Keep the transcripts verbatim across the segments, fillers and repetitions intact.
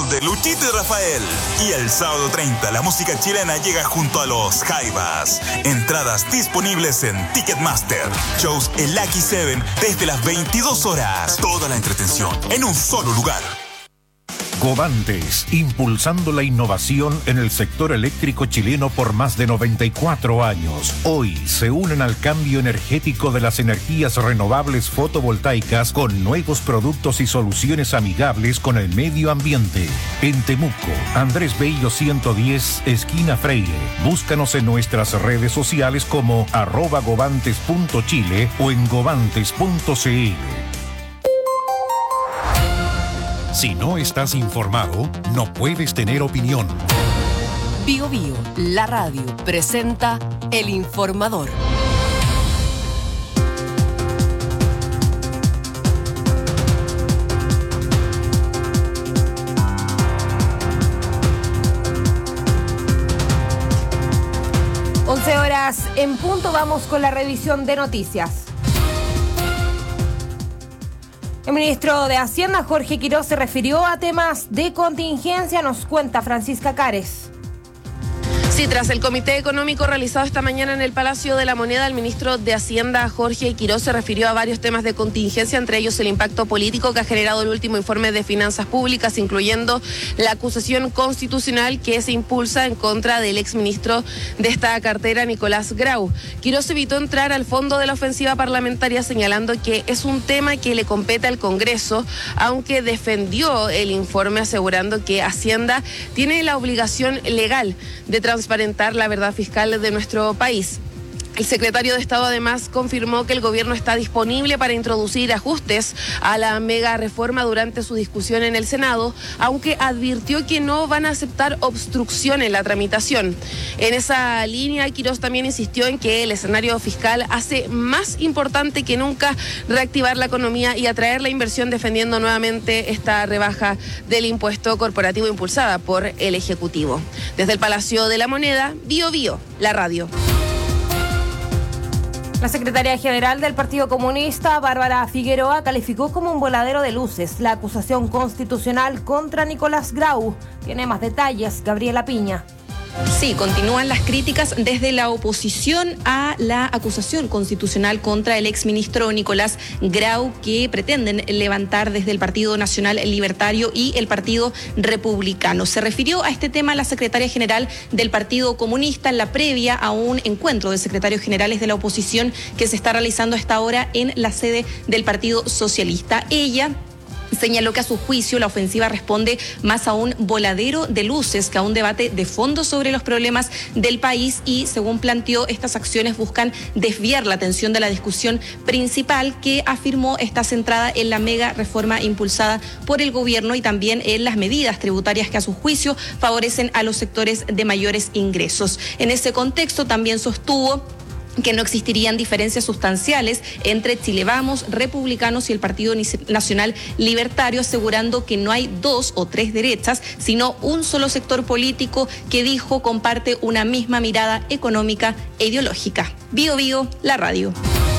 show de Luchito y Rafael. Y el sábado treinta, la música chilena llega junto a los Jaivas. Entradas disponibles en Ticketmaster. Shows en Lucky Seven desde las veintidós horas. Toda la entretención en un solo lugar. Covantes, impulsando la innovación en el sector eléctrico chileno por más de noventa y cuatro años. Hoy se unen al cambio energético de las energías renovables fotovoltaicas con nuevos productos y soluciones amigables con el medio ambiente. En Temuco, Andrés Bello ciento diez, esquina Freire. Búscanos en nuestras redes sociales como arroba govantes punto chile o en govantes punto cl. Si no estás informado, no puedes tener opinión. Bio Bio, la radio, presenta El Informador. once horas en punto, vamos con la revisión de noticias. El ministro de Hacienda, Jorge Quiroz, se refirió a temas de contingencia. Nos cuenta Francisca Cares. Sí, tras el comité económico realizado esta mañana en el Palacio de la Moneda, el ministro de Hacienda, Jorge Quiroz, se refirió a varios temas de contingencia, entre ellos el impacto político que ha generado el último informe de finanzas públicas, incluyendo la acusación constitucional que se impulsa en contra del exministro de esta cartera, Nicolás Grau. Quiroz evitó entrar al fondo de la ofensiva parlamentaria, señalando que es un tema que le compete al Congreso, aunque defendió el informe asegurando que Hacienda tiene la obligación legal de transparentar la verdad fiscal de nuestro país. El secretario de Estado además confirmó que el gobierno está disponible para introducir ajustes a la mega reforma durante su discusión en el Senado, aunque advirtió que no van a aceptar obstrucción en la tramitación. En esa línea, Quiroz también insistió en que el escenario fiscal hace más importante que nunca reactivar la economía y atraer la inversión, defendiendo nuevamente esta rebaja del impuesto corporativo impulsada por el Ejecutivo. Desde el Palacio de la Moneda, Bio Bio, la radio. La secretaria general del Partido Comunista, Bárbara Figueroa, calificó como un voladero de luces la acusación constitucional contra Nicolás Grau. Tiene más detalles, Gabriela Piña. Sí, continúan las críticas desde la oposición a la acusación constitucional contra el exministro Nicolás Grau, que pretenden levantar desde el Partido Nacional Libertario y el Partido Republicano. Se refirió a este tema la secretaria general del Partido Comunista en la previa a un encuentro de secretarios generales de la oposición que se está realizando a esta hora en la sede del Partido Socialista. Ella señaló que a su juicio la ofensiva responde más a un voladero de luces que a un debate de fondo sobre los problemas del país y, según planteó, estas acciones buscan desviar la atención de la discusión principal que afirmó está centrada en la mega reforma impulsada por el gobierno y también en las medidas tributarias que a su juicio favorecen a los sectores de mayores ingresos. En ese contexto también sostuvo que no existirían diferencias sustanciales entre Chile Vamos, republicanos y el Partido Nacional Libertario, asegurando que no hay dos o tres derechas, sino un solo sector político que dijo comparte una misma mirada económica e ideológica. Bio Bio, la radio.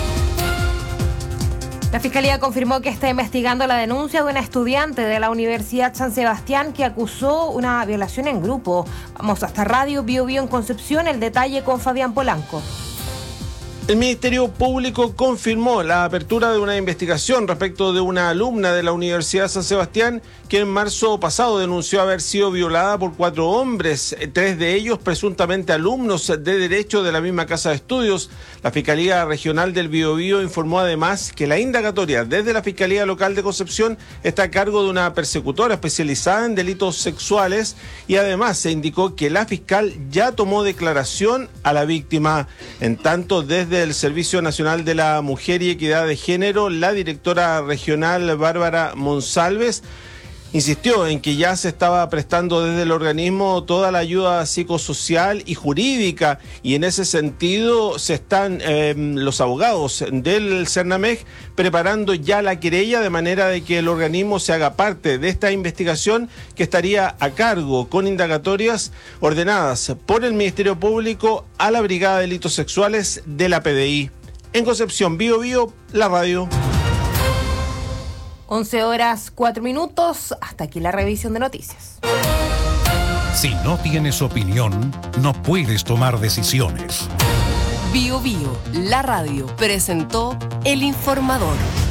La Fiscalía confirmó que está investigando la denuncia de una estudiante de la Universidad San Sebastián que acusó una violación en grupo. Vamos hasta Radio Bio Bio en Concepción, el detalle con Fabián Polanco. El Ministerio Público confirmó la apertura de una investigación respecto de una alumna de la Universidad San Sebastián que en marzo pasado denunció haber sido violada por cuatro hombres, tres de ellos presuntamente alumnos de Derecho de la misma casa de estudios. La Fiscalía Regional del Biobío informó además que la indagatoria desde la Fiscalía Local de Concepción está a cargo de una persecutora especializada en delitos sexuales y además se indicó que la fiscal ya tomó declaración a la víctima. En tanto, desde el Servicio Nacional de la Mujer y Equidad de Género, la directora regional Bárbara Monsalves insistió en que ya se estaba prestando desde el organismo toda la ayuda psicosocial y jurídica y en ese sentido se están eh, los abogados del CERNAMEG preparando ya la querella de manera de que el organismo se haga parte de esta investigación que estaría a cargo con indagatorias ordenadas por el Ministerio Público a la Brigada de Delitos Sexuales de la P D I. En Concepción, Bio Bio, la radio. once horas cuatro minutos. Hasta aquí la revisión de noticias. Si no tienes opinión, no puedes tomar decisiones. Bio Bio, la radio, presentó El Informador.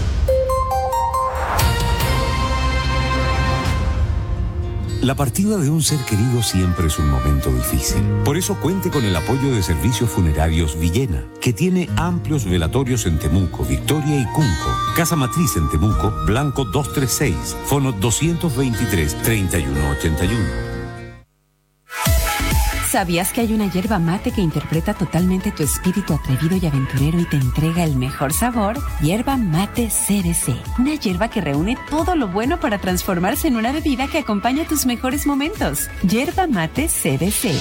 La partida de un ser querido siempre es un momento difícil. Por eso cuente con el apoyo de Servicios Funerarios Villena, que tiene amplios velatorios en Temuco, Victoria y Cunco. Casa Matriz en Temuco, Blanco doscientos treinta y seis, fono doscientos veintitrés, treinta y uno ochenta y uno. ¿Sabías que hay una yerba mate que interpreta totalmente tu espíritu atrevido y aventurero y te entrega el mejor sabor? Yerba Mate C B C. Una yerba que reúne todo lo bueno para transformarse en una bebida que acompaña tus mejores momentos. Yerba Mate C B C.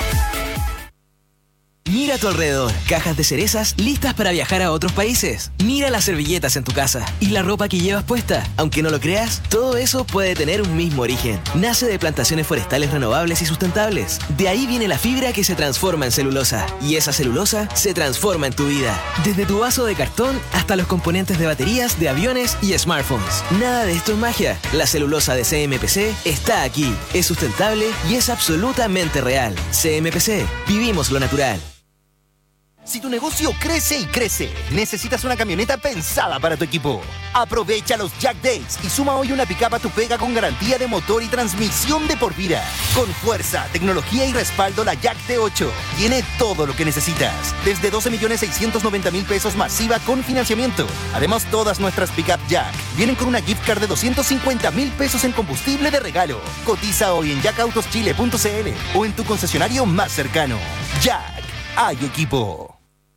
Mira a tu alrededor, cajas de cerezas listas para viajar a otros países. Mira las servilletas en tu casa y la ropa que llevas puesta. Aunque no lo creas, todo eso puede tener un mismo origen. Nace de plantaciones forestales renovables y sustentables. De ahí viene la fibra que se transforma en celulosa. Y esa celulosa se transforma en tu vida. Desde tu vaso de cartón hasta los componentes de baterías, de aviones y smartphones. Nada de esto es magia. La celulosa de C M P C está aquí. Es sustentable y es absolutamente real. C M P C. Vivimos lo natural. Si tu negocio crece y crece, necesitas una camioneta pensada para tu equipo. Aprovecha los Jack Days y suma hoy una pickup a tu pega con garantía de motor y transmisión de por vida. Con fuerza, tecnología y respaldo, la Jack T ocho tiene todo lo que necesitas. Desde doce millones seiscientos noventa mil pesos masiva con financiamiento. Además, todas nuestras pickup Jack vienen con una gift card de doscientos cincuenta mil pesos en combustible de regalo. Cotiza hoy en jack autos chile punto c l o en tu concesionario más cercano. Jack, hay equipo.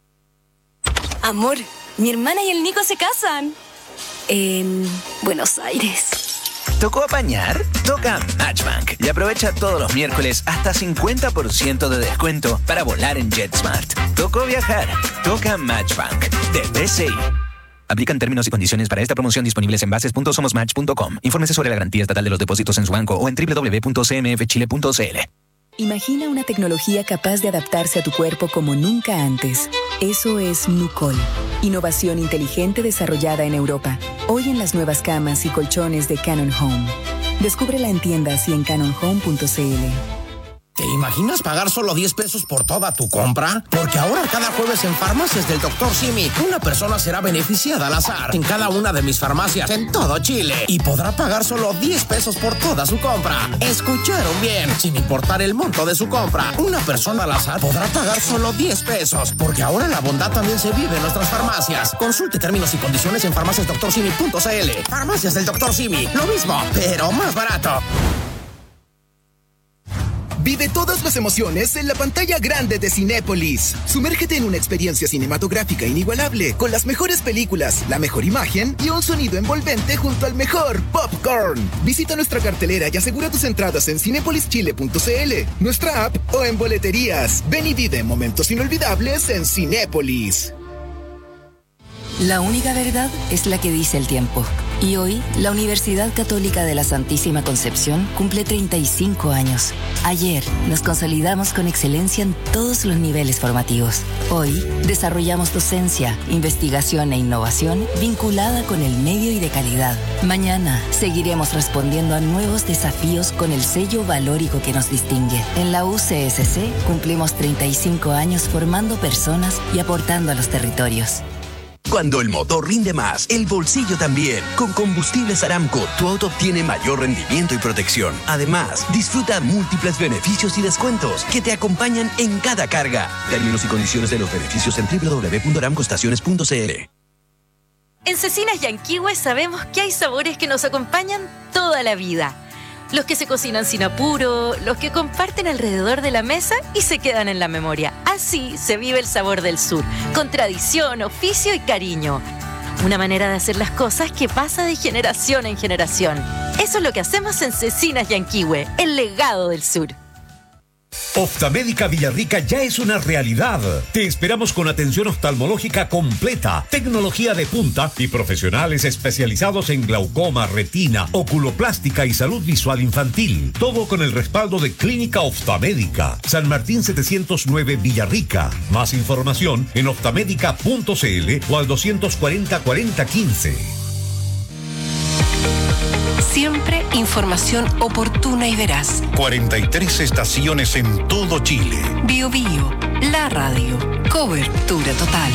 Amor, mi hermana y el Nico se casan en Buenos Aires. ¿Tocó apañar? Toca Matchbank y aprovecha todos los miércoles hasta cincuenta por ciento de descuento para volar en JetSmart. ¿Tocó viajar? Toca Matchbank de B C I. Aplican términos y condiciones para esta promoción disponibles en bases punto somos match punto com. Infórmese sobre la garantía estatal de los depósitos en su banco o en doble u doble u doble u punto c m f chile punto c l. Imagina una tecnología capaz de adaptarse a tu cuerpo como nunca antes. Eso es Nucol. Innovación inteligente desarrollada en Europa. Hoy en las nuevas camas y colchones de Canon Home. Descúbrela en tiendas y en canon home punto c l. ¿Te imaginas pagar solo diez pesos por toda tu compra? Porque ahora cada jueves en Farmacias del doctor Simi, una persona será beneficiada al azar en cada una de mis farmacias en todo Chile y podrá pagar solo diez pesos por toda su compra. ¿Escucharon bien? Sin importar el monto de su compra, una persona al azar podrá pagar solo diez pesos, porque ahora la bondad también se vive en nuestras farmacias. Consulte términos y condiciones en farmacias doctor simi punto c l. Farmacias del doctor Simi, lo mismo, pero más barato. Vive todas las emociones en la pantalla grande de Cinépolis. Sumérgete en una experiencia cinematográfica inigualable, con las mejores películas, la mejor imagen y un sonido envolvente junto al mejor popcorn. Visita nuestra cartelera y asegura tus entradas en cinépolis chile punto c l, nuestra app o en boleterías. Ven y vive momentos inolvidables en Cinépolis. La única verdad es la que dice el tiempo. Y hoy, la Universidad Católica de la Santísima Concepción cumple treinta y cinco años. Ayer, nos consolidamos con excelencia en todos los niveles formativos. Hoy, desarrollamos docencia, investigación e innovación vinculada con el medio y de calidad. Mañana, seguiremos respondiendo a nuevos desafíos con el sello valórico que nos distingue. En la U C S C, cumplimos treinta y cinco años formando personas y aportando a los territorios. Cuando el motor rinde más, el bolsillo también. Con Combustibles Aramco, tu auto obtiene mayor rendimiento y protección. Además, disfruta múltiples beneficios y descuentos que te acompañan en cada carga. Términos y condiciones de los beneficios en doble u doble u doble u punto aramco estaciones punto c l. En Cecinas Yanquihue sabemos que hay sabores que nos acompañan toda la vida. Los que se cocinan sin apuro, los que comparten alrededor de la mesa y se quedan en la memoria. Así se vive el sabor del sur, con tradición, oficio y cariño. Una manera de hacer las cosas que pasa de generación en generación. Eso es lo que hacemos en Cecinas Yanquihue, el legado del sur. Oftalmédica Villarrica ya es una realidad. Te esperamos con atención oftalmológica completa, tecnología de punta y profesionales especializados en glaucoma, retina, oculoplástica y salud visual infantil. Todo con el respaldo de Clínica Oftalmédica. San Martín setecientos nueve Villarrica. Más información en oftalmédica punto c l o al doscientos cuarenta cuarenta quince. Siempre información oportuna y veraz. cuarenta y tres estaciones en todo Chile. Bio Bio, la radio. Cobertura total.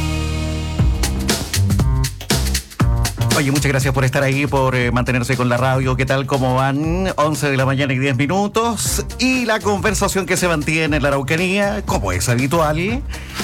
Oye, muchas gracias por estar ahí, por eh, mantenerse con la radio. ¿Qué tal? ¿Cómo van? once de la mañana y diez minutos. Y la conversación que se mantiene en la Araucanía, como es habitual. Y,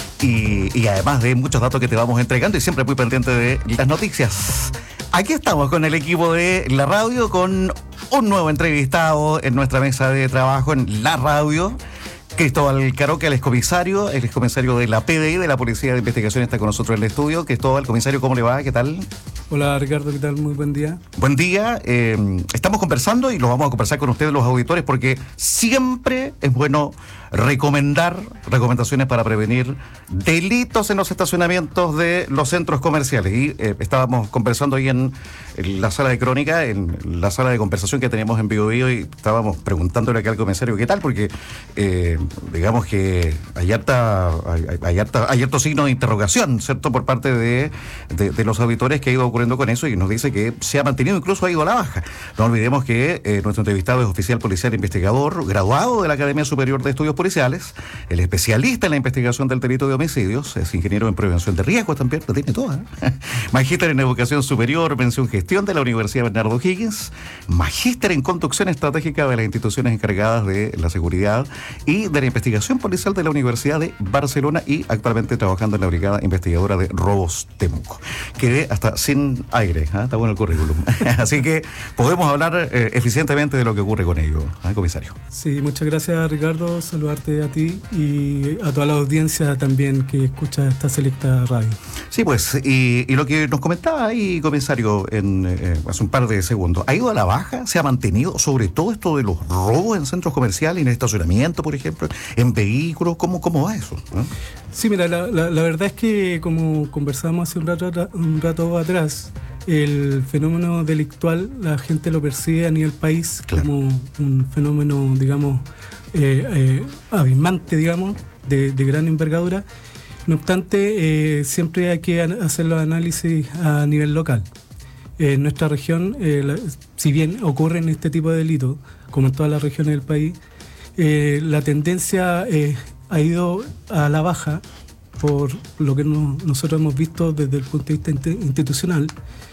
y además de muchos datos que te vamos entregando y siempre muy pendiente de las noticias. Aquí estamos con el equipo de la radio, con un nuevo entrevistado en nuestra mesa de trabajo en la radio. Cristóbal Caroca, el excomisario, el excomisario de la P D I, de la Policía de Investigación, está con nosotros en el estudio. Cristóbal, comisario, ¿cómo le va? ¿Qué tal? Hola Ricardo, ¿qué tal? Muy buen día. Buen día. Eh, estamos conversando y lo vamos a conversar con ustedes, los auditores, porque siempre es bueno recomendar recomendaciones para prevenir delitos en los estacionamientos de los centros comerciales. Y eh, estábamos conversando ahí en, en la sala de crónica, en la sala de conversación que teníamos en Bio Bio, y estábamos preguntándole acá al comisario qué tal, porque eh, digamos que hay harta, hay, hay, harta, hay harto signo de interrogación, ¿cierto?, por parte de, de, de los auditores que ha ido ocurriendo con eso, y nos dice que se ha mantenido, incluso ha ido a la baja. No olvidemos que eh, nuestro entrevistado es oficial policial investigador, graduado de la Academia Superior de Estudios Policiales, el especialista en la investigación del delito de homicidios, es ingeniero en prevención de riesgos también, lo tiene toda, ¿eh? Magíster en educación superior, mención gestión de la Universidad Bernardo Higgins, magíster en conducción estratégica de las instituciones encargadas de la seguridad y de la investigación policial de la Universidad de Barcelona, y actualmente trabajando en la Brigada Investigadora de Robos Temuco. Quedé hasta sin aire, ¿eh? Está bueno el currículum. Así que podemos hablar eh, eficientemente de lo que ocurre con ello, ¿eh, comisario? Sí, muchas gracias Ricardo, saludarte a ti y a toda la audiencia también que escucha esta selecta radio. Sí, pues, y, y lo que nos comentaba ahí, comisario, en, eh, hace un par de segundos, ¿ha ido a la baja? ¿Se ha mantenido sobre todo esto de los robos en centros comerciales, en estacionamiento, por ejemplo, en vehículos? ¿Cómo, cómo va eso? ¿Eh? Sí, mira, la, la, la verdad es que, como conversamos hace un rato, un rato atrás, el fenómeno delictual la gente lo percibe a nivel país, claro, como un fenómeno, digamos, eh, eh, abismante, digamos, de, de gran envergadura. No obstante, eh, siempre hay que hacer los análisis a nivel local. Eh, en nuestra región, eh, la, si bien ocurren este tipo de delitos, como en todas las regiones del país, eh, la tendencia eh, ha ido a la baja por lo que no, nosotros hemos visto desde el punto de vista institucional.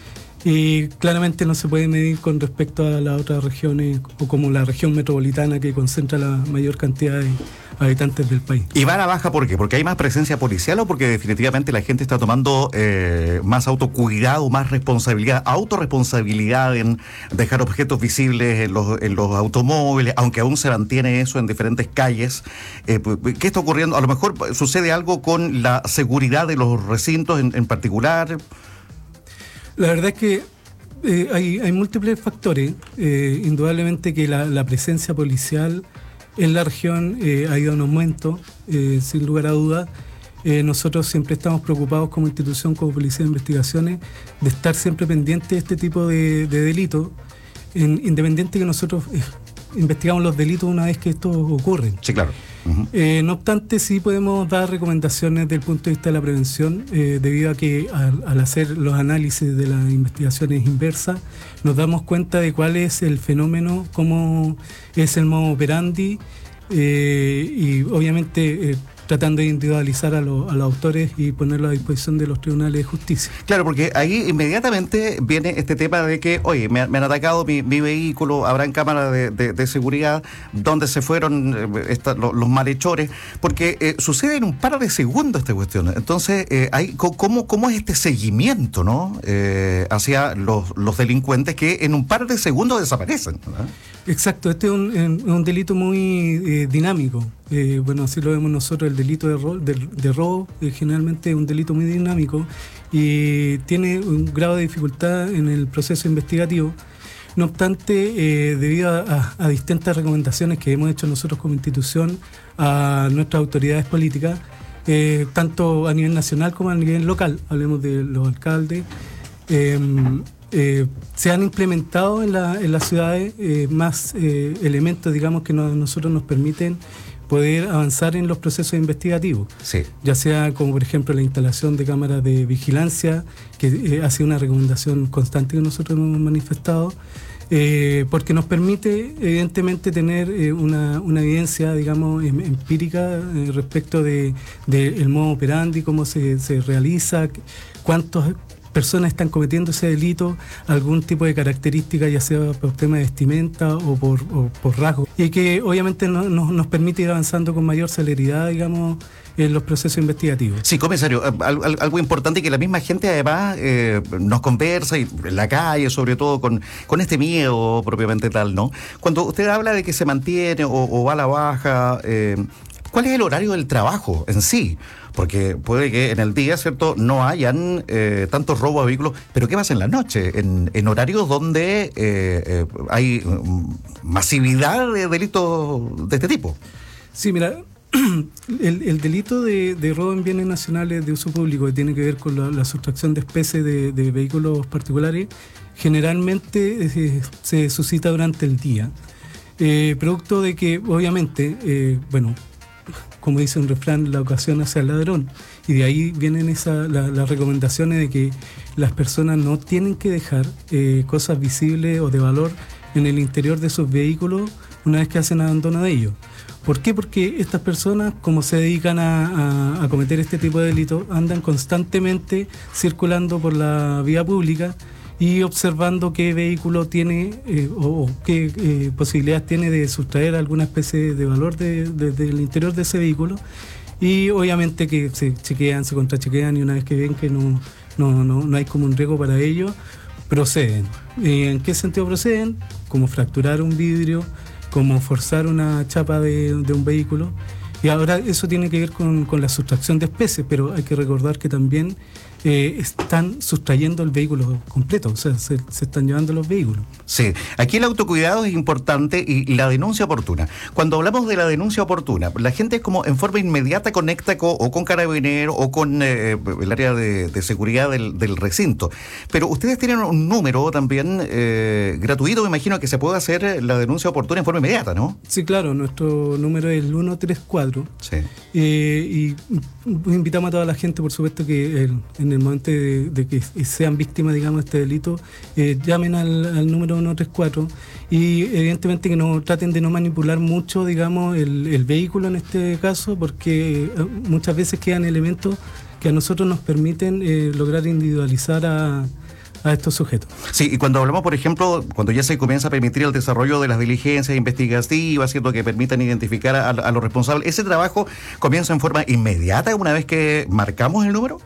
Y claramente no se puede medir con respecto a las otras regiones, o como la región metropolitana, que concentra la mayor cantidad de habitantes del país. ¿Y va a la baja por qué? ¿Porque hay más presencia policial o porque definitivamente la gente está tomando eh, más autocuidado, más responsabilidad, autorresponsabilidad en dejar objetos visibles en los, en los automóviles, aunque aún se mantiene eso en diferentes calles? Eh, ¿Qué está ocurriendo? A lo mejor sucede algo con la seguridad de los recintos en, en particular. La verdad es que eh, hay, hay múltiples factores. Eh, indudablemente que la, la presencia policial en la región eh, ha ido en aumento, eh, sin lugar a dudas. Eh, nosotros siempre estamos preocupados como institución, como Policía de Investigaciones, de estar siempre pendientes de este tipo de, de delitos, en, independiente que nosotros eh, investigamos los delitos una vez que estos ocurren. Sí, claro. Uh-huh. Eh, no obstante, sí podemos dar recomendaciones desde el punto de vista de la prevención, eh, debido a que al, al hacer los análisis de las investigaciones inversas, nos damos cuenta de cuál es el fenómeno, cómo es el modo operandi, eh, y obviamente eh, tratando de individualizar a, lo, a los autores y ponerlo a disposición de los tribunales de justicia. Claro, porque ahí inmediatamente viene este tema de que, oye, me, me han atacado mi, mi vehículo, habrán cámaras de, de, de seguridad, ¿dónde se fueron eh, esta, los, los malhechores? Porque eh, sucede en un par de segundos esta cuestión. Entonces, eh, hay, ¿cómo, ¿cómo es este seguimiento, no? Eh, hacia los, los delincuentes que en un par de segundos desaparecen, ¿no? Exacto, este es un, un delito muy eh, dinámico. Eh, bueno, así lo vemos nosotros, el delito de robo, de, de robo eh, generalmente es un delito muy dinámico y tiene un grado de dificultad en el proceso investigativo. No obstante, eh, debido a, a, a distintas recomendaciones que hemos hecho nosotros como institución a nuestras autoridades políticas, eh, tanto a nivel nacional como a nivel local, hablemos de los alcaldes, eh, Eh, se han implementado en, la, en las ciudades eh, más eh, elementos, digamos, que no, nosotros nos permiten poder avanzar en los procesos investigativos. Sí. Ya sea como, por ejemplo, la instalación de cámaras de vigilancia, que eh, ha sido una recomendación constante que nosotros hemos manifestado, Eh, porque nos permite evidentemente tener eh, una, una evidencia, digamos, em, empírica eh, respecto de, de el modo operandi, cómo se, se realiza, cuántas personas están cometiendo ese delito, algún tipo de característica, ya sea por tema de vestimenta o por, o por rasgos, y que obviamente no, no, nos permite ir avanzando con mayor celeridad, digamos, en los procesos investigativos. Sí, comisario, algo, algo importante que la misma gente además eh, nos conversa y en la calle, sobre todo con, con este miedo propiamente tal, ¿no? Cuando usted habla de que se mantiene o, o va a la baja, eh, ¿cuál es el horario del trabajo en sí? Porque puede que en el día, ¿cierto?, no hayan eh, tantos robos a vehículos, pero ¿qué pasa en la noche? En, en horarios donde eh, eh, hay masividad de delitos de este tipo. Sí, mira, el, el delito de, de robo en bienes nacionales de uso público, que tiene que ver con la, la sustracción de especies de, de vehículos particulares, generalmente eh, se suscita durante el día. Eh, producto de que, obviamente, eh, bueno, como dice un refrán, la ocasión hace al ladrón, y de ahí vienen esa, la, las recomendaciones de que las personas no tienen que dejar eh, cosas visibles o de valor en el interior de sus vehículos una vez que hacen abandono de ellos. ¿Por qué? Porque estas personas, como se dedican a, a, a cometer este tipo de delitos, andan constantemente circulando por la vía pública y observando qué vehículo tiene eh, o, o qué eh, posibilidades tiene de sustraer alguna especie de valor de, de, del interior de ese vehículo, y obviamente que se chequean, se contrachequean, y una vez que ven que no, no, no, no hay como un riesgo para ello, proceden. ¿En qué sentido proceden? Como fracturar un vidrio, como forzar una chapa de, de un vehículo. Y ahora eso tiene que ver con, con la sustracción de especies, pero hay que recordar que también eh, están sustrayendo el vehículo completo, o sea, se, se están llevando los vehículos. Sí, aquí el autocuidado es importante y la denuncia oportuna. Cuando hablamos de la denuncia oportuna, la gente es como en forma inmediata conecta con, o con Carabineros o con eh, el área de, de seguridad del, del recinto. Pero ustedes tienen un número también eh, gratuito, me imagino, que se puede hacer la denuncia oportuna en forma inmediata, ¿no? Sí, claro, nuestro número es el ciento treinta y cuatro. Sí. Eh, y invitamos a toda la gente, por supuesto, que el, en el momento de, de que sean víctimas, digamos, de este delito, eh, llamen al, al número ciento treinta y cuatro, y evidentemente que no traten de no manipular mucho, digamos, el, el vehículo en este caso, porque eh, muchas veces quedan elementos que a nosotros nos permiten eh, lograr individualizar a a estos sujetos. Sí, y cuando hablamos, por ejemplo, cuando ya se comienza a permitir el desarrollo de las diligencias investigativas, ¿cierto?, que permitan identificar a, a los responsables, ¿ese trabajo comienza en forma inmediata una vez que marcamos el número?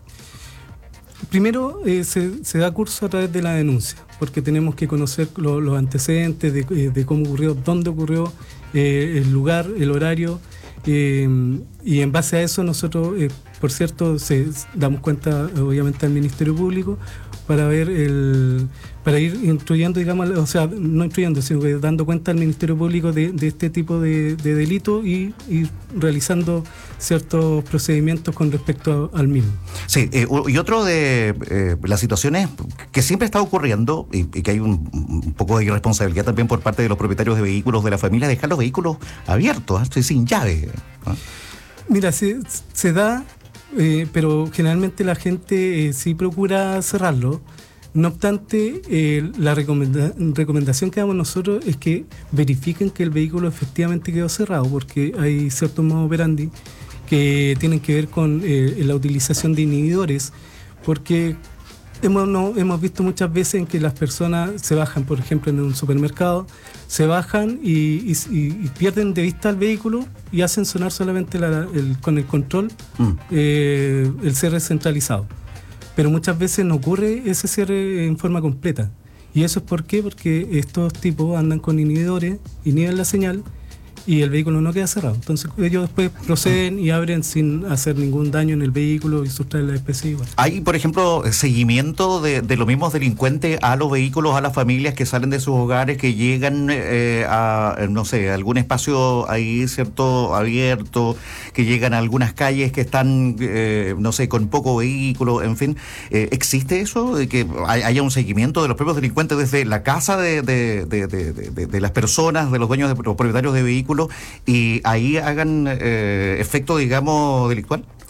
Primero eh, se, se da curso a través de la denuncia, porque tenemos que conocer lo, los antecedentes de, de cómo ocurrió, dónde ocurrió, eh, el lugar, el horario, eh, y en base a eso nosotros, eh, por cierto, se, damos cuenta obviamente al Ministerio Público para ver el para ir instruyendo, digamos, o sea, no instruyendo, sino que dando cuenta al Ministerio Público de, de este tipo de, de delito y, y realizando ciertos procedimientos con respecto a, al mismo. Sí, eh, y otro de eh, las situaciones que siempre está ocurriendo y, y que hay un, un poco de irresponsabilidad también por parte de los propietarios de vehículos de la familia, dejar los vehículos abiertos, ¿eh? sin llave, ¿eh? Mira, se, se da, eh, pero generalmente la gente eh, sí procura cerrarlo. No obstante, eh, la recomenda- recomendación que damos nosotros es que verifiquen que el vehículo efectivamente quedó cerrado, porque hay ciertos modos operandi que tienen que ver con eh, la utilización de inhibidores, porque hemos, no, hemos visto muchas veces en que las personas se bajan, por ejemplo, en un supermercado, se bajan y, y, y pierden de vista el vehículo y hacen sonar solamente la, el, con el control mm. eh, el cierre centralizado. Pero muchas veces no ocurre ese cierre en forma completa. ¿Y eso es por qué? Porque estos tipos andan con inhibidores, inhiben la señal y el vehículo no queda cerrado. Entonces ellos después proceden y abren sin hacer ningún daño en el vehículo y sustraen la especie igual. ¿Hay, por ejemplo, seguimiento de, de los mismos delincuentes a los vehículos, a las familias que salen de sus hogares, que llegan eh, a, no sé, a algún espacio ahí, cierto, abierto, que llegan a algunas calles que están, eh, no sé, con poco vehículo, en fin? Eh, ¿Existe eso, de que haya un seguimiento de los propios delincuentes desde la casa de, de, de, de, de, de las personas, de los dueños, de los propietarios de vehículos, y ahí hagan eh, efecto, digamos, delictual?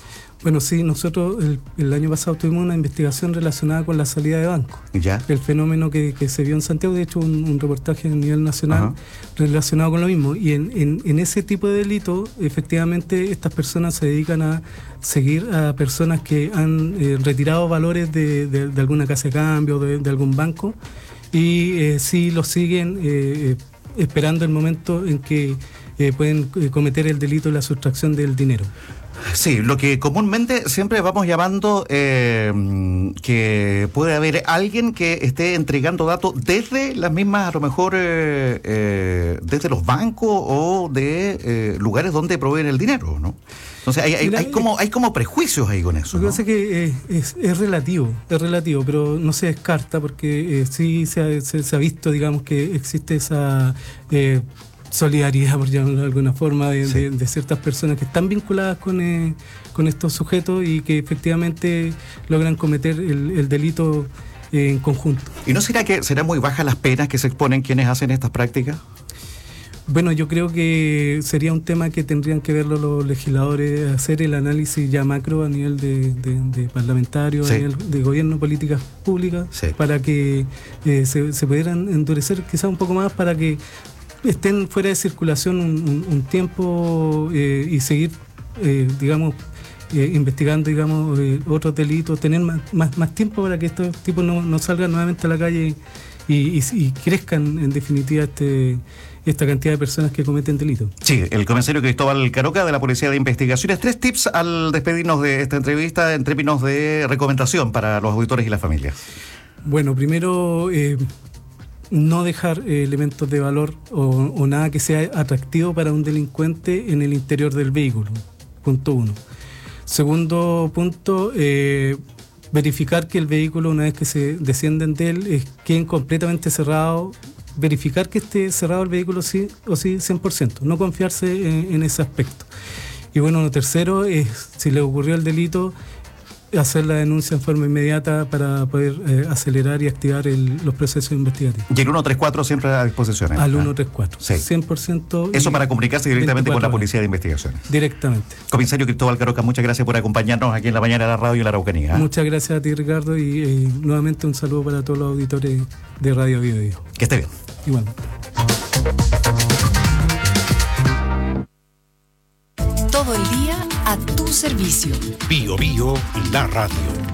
Bueno, sí, nosotros el, el año pasado tuvimos una investigación relacionada con la salida de bancos. ¿Ya? El fenómeno que, que se vio en Santiago, de hecho un, un reportaje a nivel nacional. Ajá. Relacionado con lo mismo. Y en, en, en ese tipo de delito, efectivamente, estas personas se dedican a seguir a personas que han eh, retirado valores de, de, de alguna casa de cambio, de, de algún banco, y eh, sí los siguen eh, esperando el momento en que eh, pueden eh, cometer el delito de la sustracción del dinero. Sí, lo que comúnmente siempre vamos llamando eh, que puede haber alguien que esté entregando datos desde las mismas, a lo mejor, eh, eh, desde los bancos o de eh, lugares donde proveen el dinero, ¿no? Entonces hay, hay, hay, como, hay como prejuicios ahí con eso. Lo que ¿no? pasa es que eh, es, es relativo, es relativo, pero no se descarta porque eh, sí se ha, se, se ha visto, digamos, que existe esa... Eh, solidaridad, por llamarlo de alguna forma, de, sí. de, de ciertas personas que están vinculadas con, eh, con estos sujetos y que efectivamente logran cometer el, el delito eh, en conjunto. ¿Y no será que serán muy bajas las penas que se exponen quienes hacen estas prácticas? Bueno, yo creo que sería un tema que tendrían que verlo los legisladores, hacer el análisis ya macro a nivel de, de, de parlamentarios, sí. a nivel de gobierno, políticas públicas, sí. para que eh, se, se pudieran endurecer quizás un poco más para que estén fuera de circulación un, un, un tiempo eh, y seguir, eh, digamos, eh, investigando, digamos, eh, otros delitos, tener más, más, más tiempo para que estos tipos no, no salgan nuevamente a la calle y, y, y crezcan, en definitiva, este esta cantidad de personas que cometen delitos. Sí, el comisario Cristóbal Caroca de la Policía de Investigaciones. Tres tips al despedirnos de esta entrevista en términos de recomendación para los auditores y las familias. Bueno, primero... Eh, no dejar eh, elementos de valor o, o nada que sea atractivo para un delincuente en el interior del vehículo, punto uno. Segundo punto, eh, verificar que el vehículo, una vez que se descienden de él, es, queden completamente cerrado, verificar que esté cerrado el vehículo sí o sí cien por ciento, no confiarse en, en ese aspecto. Y bueno, lo tercero es, si le ocurrió el delito, hacer la denuncia en forma inmediata para poder eh, acelerar y activar el, los procesos investigativos. Y el ciento treinta y cuatro siempre a disposición. ¿eh? Al ciento treinta y cuatro, sí. cien por ciento. Eso para comunicarse directamente con la Policía de Investigaciones. Directamente. Comisario Cristóbal Caroca, muchas gracias por acompañarnos aquí en la mañana de la radio y la Araucanía. ¿eh? Muchas gracias a ti, Ricardo, y eh, nuevamente un saludo para todos los auditores de Radio Bio Bio. Que esté bien. Igualmente. Todo el día a tu servicio. Bio Bio, la radio.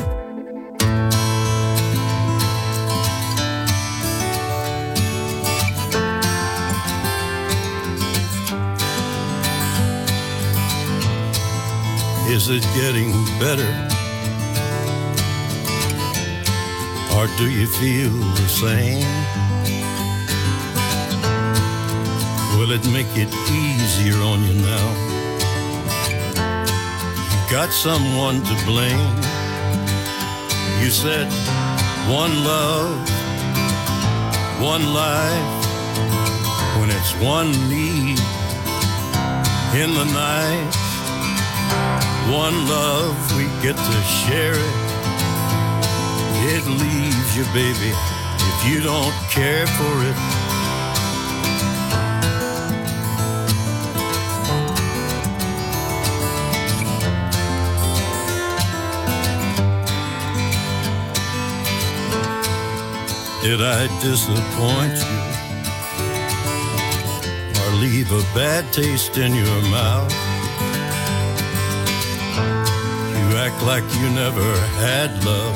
Is it getting better? Or do you feel the same? Will it make it easier on you now? Got someone to blame. You said one love, one life. When it's one need in the night, one love, we get to share it. It leaves you, baby, if you don't care for it. Did I disappoint you or leave a bad taste in your mouth? You act like you never had love,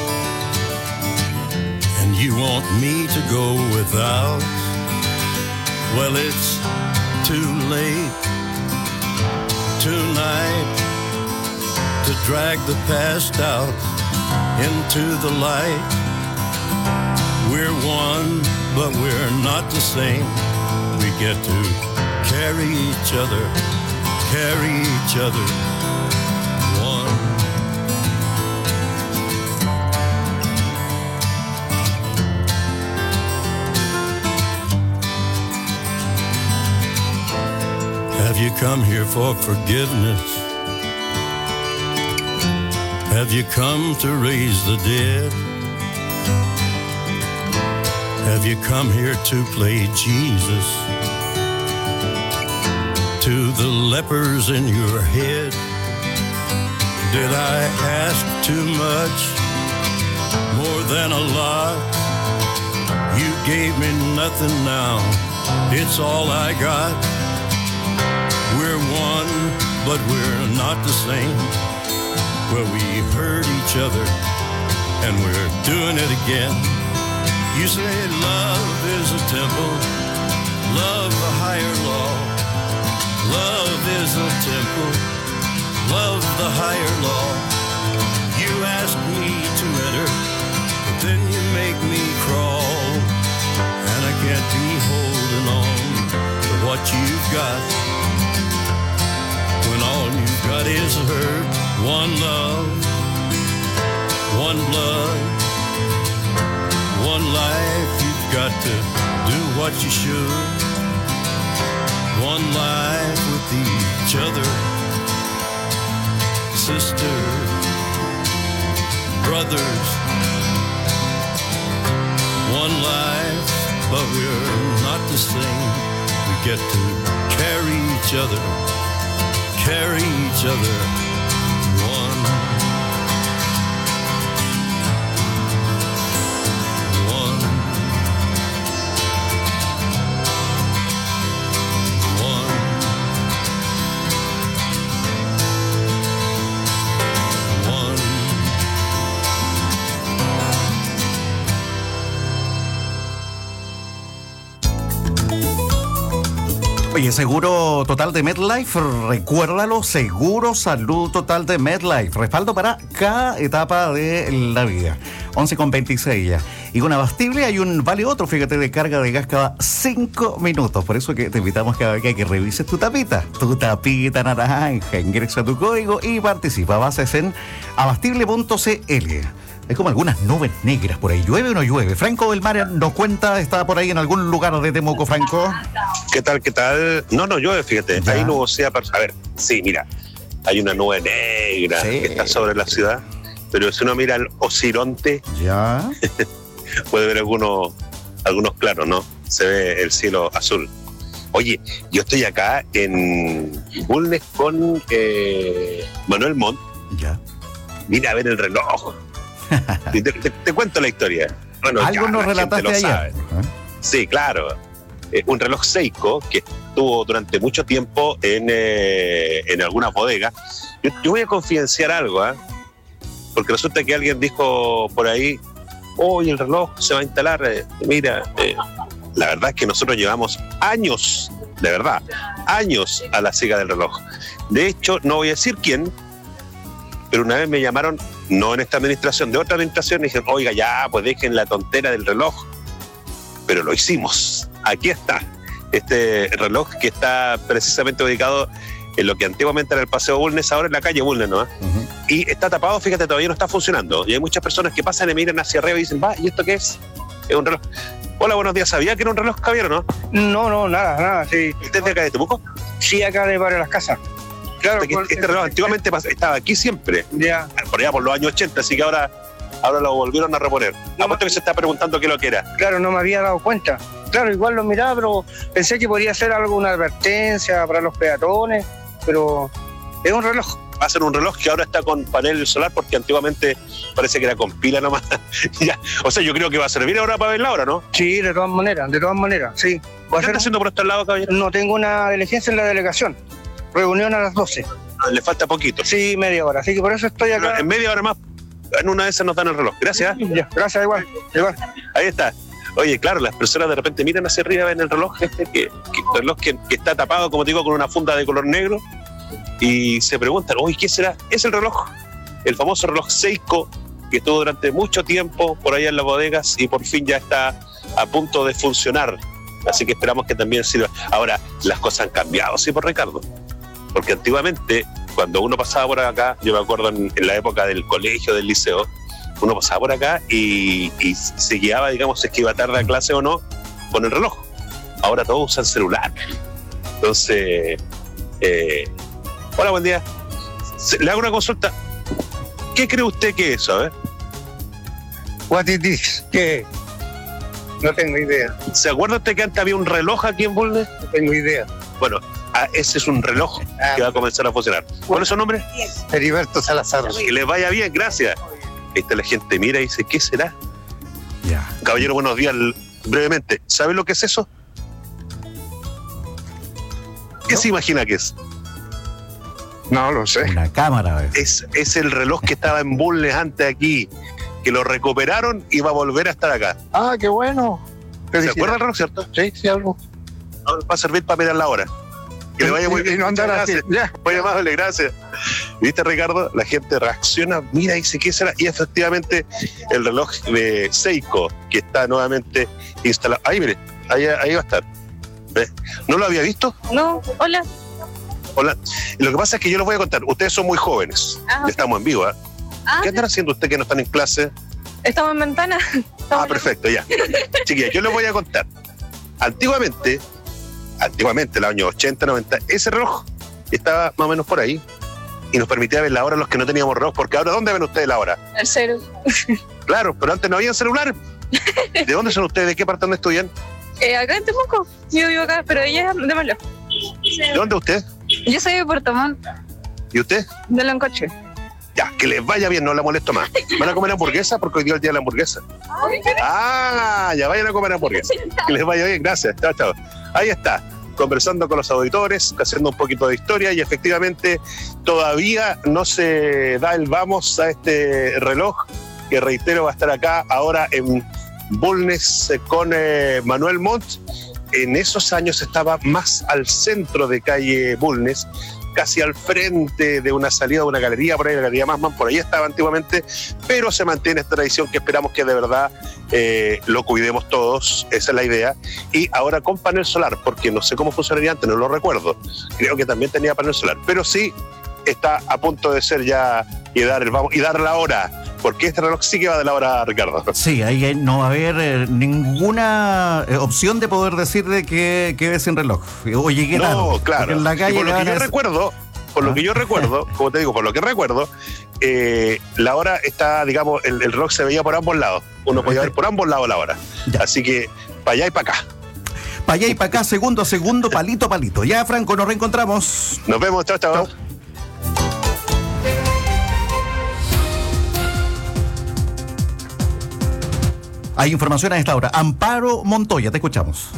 and you want me to go without. Well, it's too late tonight to drag the past out into the light. We're one, but we're not the same. We get to carry each other, carry each other, one. Have you come here for forgiveness? Have you come to raise the dead? Have you come here to play Jesus to the lepers in your head? Did I ask too much? More than a lot? You gave me nothing now. It's all I got. We're one, but we're not the same. Well, we hurt each other, and we're doing it again. You say love is a temple, love the higher law. Love is a temple, love the higher law. You ask me to enter, but then you make me crawl. And I can't be holding on to what you've got, when all you've got is hurt. One love, one blood, one life. You've got to do what you should. One life with each other, sisters, brothers. One life, but we're not the same. We get to carry each other, carry each other. One, one, one. Oye, seguro total de MetLife, recuérdalo, seguro salud total de MetLife, respaldo para cada etapa de la vida. once con veintiséis ya. Y con Abastible hay un vale otro, fíjate, de carga de gas cada cinco minutos. Por eso que te invitamos cada vez que, que revises tu tapita, tu tapita naranja. Ingresa tu código y participa. Bases en abastible punto c l. Hay como algunas nubes negras por ahí. ¿Llueve o no llueve? Franco del Mar nos cuenta, ¿está por ahí en algún lugar de Temuco, Franco? ¿Qué tal, qué tal? No, no llueve, fíjate. ¿Ya? Hay nubosidad. A ver, sí, mira. Hay una nube negra sí. que está sobre la ciudad. Pero si uno mira el Ocironte, ya puede ver algunos, algunos claros, ¿no? Se ve el cielo azul. Oye, yo estoy acá en Bulnes con eh, Manuel Montt. Ya. Mira a ver el reloj. Te, te, te cuento la historia. Bueno, algo nos relataste ayer. ¿Eh? Sí, claro. Eh, un reloj Seiko que estuvo durante mucho tiempo en, eh, en algunas bodegas. Yo, yo voy a confidenciar algo, ¿eh? Porque resulta que alguien dijo por ahí, hoy oh, el reloj se va a instalar. Eh, mira, eh, la verdad es que nosotros llevamos años, de verdad, años a la siega del reloj. De hecho, no voy a decir quién, pero una vez me llamaron, no en esta administración, de otra administración, y dijeron, oiga, ya, pues dejen la tontera del reloj. Pero lo hicimos. Aquí está. Este reloj que está precisamente ubicado en lo que antiguamente era el Paseo Bulnes, ahora en la calle Bulnes, ¿no? Uh-huh. Y está tapado, fíjate, todavía no está funcionando. Y hay muchas personas que pasan y miran hacia arriba y dicen, va, ¿y esto qué es? Es un reloj. Hola, buenos días. ¿Sabía que era un reloj, caballero, no? No, no, nada, nada, sí. ¿Usted es de acá de Temuco? Sí, acá de Barrio Las Casas. Claro, este, por, este reloj antiguamente estaba aquí siempre. Ya. Por allá por los años ochenta, así que ahora, ahora lo volvieron a reponer. No, apuesto que se está preguntando qué lo que era. Claro, no me había dado cuenta. Claro, igual lo miraba, pero pensé que podría ser alguna advertencia para los peatones, pero es un reloj. Va a ser un reloj que ahora está con panel solar, porque antiguamente parece que era con pila nomás. Ya. O sea, yo creo que va a servir ahora para ver la hora, ¿no? Sí, de todas maneras, de todas maneras, sí. ¿Qué está haciendo por este lado, caballero? No, tengo una diligencia en la delegación. Reunión a las doce. Le falta poquito. Sí, media hora, así que por eso estoy acá. No, en media hora más, en una de esas nos dan el reloj. Gracias. Ya, gracias, igual, igual. Ahí está. Oye, claro, las personas de repente miran hacia arriba, ven el reloj este, que, que el reloj que, que está tapado, como te digo, con una funda de color negro, y se preguntan, oye, ¿qué será? Es el reloj, el famoso reloj Seiko, que estuvo durante mucho tiempo por allá en las bodegas y por fin ya está a punto de funcionar. Así que esperamos que también sirva. Ahora, las cosas han cambiado, ¿sí, por Ricardo? Porque antiguamente, cuando uno pasaba por acá, yo me acuerdo en, en la época del colegio, del liceo, uno pasaba por acá y, y se guiaba, digamos, si es que iba tarde a clase o no, con el reloj. Ahora todos usan celular. Entonces, eh, hola, buen día. Le hago una consulta. ¿Qué cree usted que es eso? A ver. What is this? ¿Qué? No tengo idea. ¿Se acuerda usted que antes había un reloj aquí en Bulnes? No tengo idea. Bueno, Ah, ese es un reloj que va a comenzar a funcionar. ¿Cuál es su nombre? Heriberto Salazar. Que les vaya bien, gracias. Ahí está la gente, mira y dice, ¿qué será? Ya. Caballero, buenos días. Brevemente, ¿sabe lo que es eso? ¿Qué ¿No? se imagina que es? No lo sé. Una cámara. Es, es el reloj que estaba en Bulnes antes aquí, que lo recuperaron y va a volver a estar acá. Ah, qué bueno. ¿Se acuerda el reloj, cierto? Sí, sí, algo. Ahora va a servir para mirar la hora. Que le vaya muy bien. Y no andar así. Ya. Muy amable, gracias. ¿Viste, Ricardo? La gente reacciona, mira y dice, ¿qué será? Y efectivamente el reloj de Seiko, que está nuevamente instalado. Ahí, mire, ahí, ahí va a estar. ¿Ves? ¿No lo había visto? No, hola. Hola. Lo que pasa es que yo les voy a contar. Ustedes son muy jóvenes. Ah, okay. Estamos en vivo, ¿eh? Ah, ¿qué están haciendo ustedes que no están en clase? Estamos en ventana. Ah, perfecto, ya. Chiquillas, yo les voy a contar. Antiguamente, antiguamente, en los años ochenta, noventa, ese reloj estaba más o menos por ahí y nos permitía ver la hora a los que no teníamos reloj, porque ahora, ¿dónde ven ustedes la hora? El cero. Claro, pero antes no había celular. ¿De dónde son ustedes? ¿De qué parte donde estudian? Eh, acá en Temuco. Yo vivo acá, pero ella es de Malo. ¿De dónde usted? Yo soy de Puerto Montt. ¿Y usted? De Loncoche. Ya, que les vaya bien, no la molesto más. ¿Van a comer hamburguesa? Porque hoy día es el día de la hamburguesa. Ah, ya vayan a comer hamburguesa. Que les vaya bien, gracias. Chao, chao. Ahí está, conversando con los auditores, haciendo un poquito de historia y efectivamente todavía no se da el vamos a este reloj, que reitero va a estar acá ahora en Bulnes con eh, Manuel Montt. En esos años estaba más al centro de calle Bulnes, casi al frente de una salida de una galería, por ahí la galería Massman, por ahí estaba antiguamente, pero se mantiene esta tradición que esperamos que de verdad eh, lo cuidemos todos, esa es la idea. Y ahora con panel solar, porque no sé cómo funcionaría antes, no lo recuerdo, creo que también tenía panel solar, pero sí está a punto de ser ya y dar el vamos y dar la hora. Porque este reloj sí que va de la hora, Ricardo. Sí, ahí no va a haber eh, ninguna eh, opción de poder decir de que quede sin reloj. O llegué tarde. No, claro. En la calle por lo que yo a... recuerdo, por ¿Ah? lo que yo recuerdo, como te digo, por lo que recuerdo, eh, la hora está, digamos, el, el reloj se veía por ambos lados. Uno podía ver por ambos lados la hora. Ya. Así que, para allá y para acá. Para allá y para acá, segundo a segundo, palito a palito. Ya, Franco, nos reencontramos. Nos vemos, chao, chao. chao. Hay información a esta hora. Amparo Montoya, te escuchamos.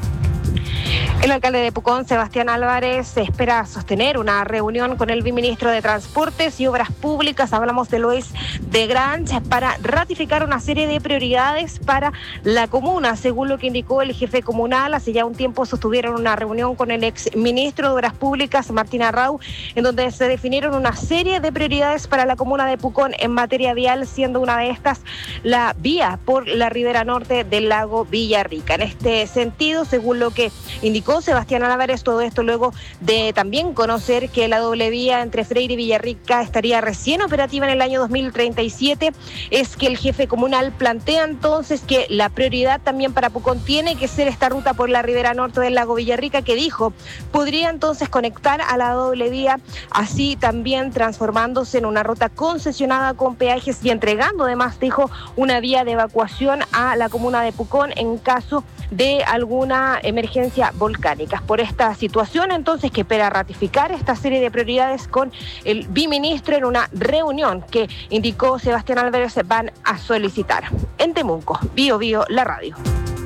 El alcalde de Pucón, Sebastián Álvarez, espera sostener una reunión con el viceministro de Transportes y Obras Públicas, hablamos de Luis de Grange, para ratificar una serie de prioridades para la comuna. Según lo que indicó el jefe comunal, hace ya un tiempo sostuvieron una reunión con el exministro de Obras Públicas, Martín Arrau, en donde se definieron una serie de prioridades para la comuna de Pucón en materia vial, siendo una de estas la vía por la ribera norte del lago Villarrica. En este sentido, según lo que indicó Sebastián Álvarez, todo esto luego de también conocer que la doble vía entre Freire y Villarrica estaría recién operativa en el año dos mil treinta y siete, es que el jefe comunal plantea entonces que la prioridad también para Pucón tiene que ser esta ruta por la ribera norte del lago Villarrica, que dijo podría entonces conectar a la doble vía, así también transformándose en una ruta concesionada con peajes y entregando además, dijo, una vía de evacuación a la comuna de Pucón en caso de alguna emergencia volcánica. Por esta situación, entonces, que espera ratificar esta serie de prioridades con el biministro en una reunión que indicó Sebastián Álvarez van a solicitar. En Temuco, Bio Bio, la radio.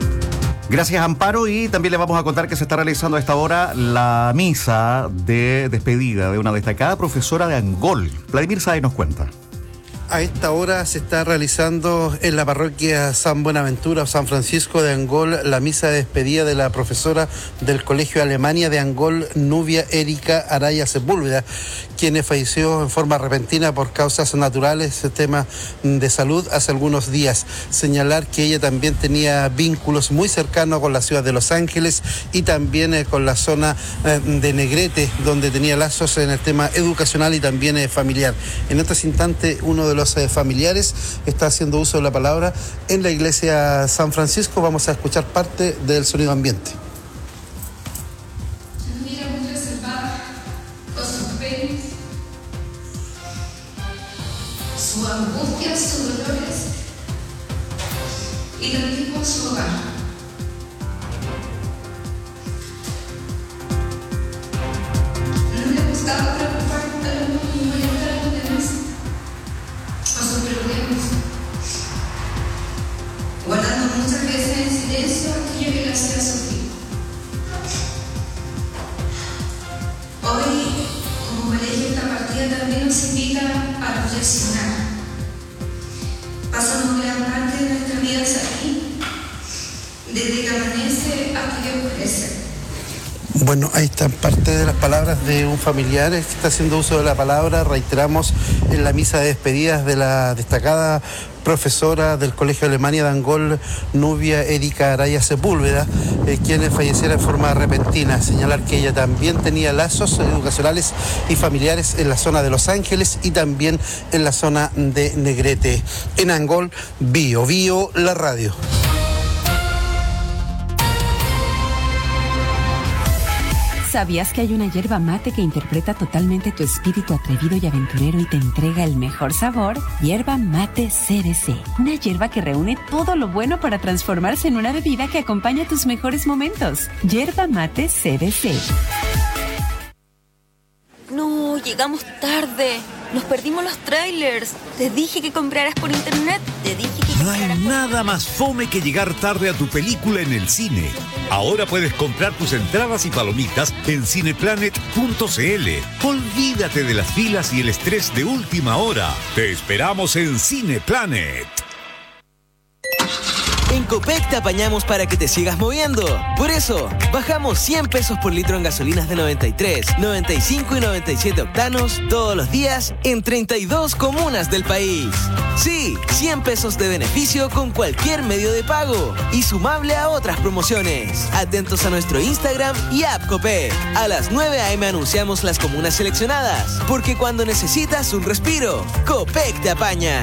Gracias, Amparo, y también le vamos a contar que se está realizando a esta hora la misa de despedida de una destacada profesora de Angol. Vladimir Sáez nos cuenta. A esta hora se está realizando en la parroquia San Buenaventura o San Francisco de Angol la misa de despedida de la profesora del Colegio Alemania de Angol, Nubia Erika Araya Sepúlveda, quien falleció en forma repentina por causas naturales, tema de salud, hace algunos días. Señalar que ella también tenía vínculos muy cercanos con la ciudad de Los Ángeles y también eh, con la zona eh, de Negrete, donde tenía lazos en el tema educacional y también eh, familiar. En estos instantes, uno de los eh, familiares está haciendo uso de la palabra en la iglesia San Francisco. Vamos a escuchar parte del sonido ambiente. Muy reservada con sus penas, sus angustias, sus dolores y también con su hogar. también nos invita a reflexionar. Pasamos gran parte de nuestras vidas aquí, desde que amanece hasta que oscurece. Bueno, ahí están parte de las palabras de un familiar que está haciendo uso de la palabra. Reiteramos, en la misa de despedidas de la destacada profesora del Colegio Alemania de Angol, Nubia Erika Araya Sepúlveda, eh, quien falleciera en forma repentina. Señalar que ella también tenía lazos educacionales y familiares en la zona de Los Ángeles y también en la zona de Negrete. En Angol, Bio Bio, la radio. ¿Sabías que hay una yerba mate que interpreta totalmente tu espíritu atrevido y aventurero y te entrega el mejor sabor? Yerba Mate C B C. Una yerba que reúne todo lo bueno para transformarse en una bebida que acompaña tus mejores momentos. Yerba Mate C B C. No, llegamos tarde. Nos perdimos los trailers. Te dije que compraras por internet. Te dije que No hay nada más fome que llegar tarde a tu película en el cine. Ahora puedes comprar tus entradas y palomitas en cineplanet punto c l. Olvídate de las filas y el estrés de última hora. Te esperamos en Cineplanet. En Copec te apañamos para que te sigas moviendo. Por eso, bajamos cien pesos por litro en gasolinas de noventa y tres, noventa y cinco y noventa y siete octanos todos los días en treinta y dos comunas del país. Sí, cien pesos de beneficio con cualquier medio de pago y sumable a otras promociones. Atentos a nuestro Instagram y app Copec. A las nueve a eme anunciamos las comunas seleccionadas, porque cuando necesitas un respiro, Copec te apaña.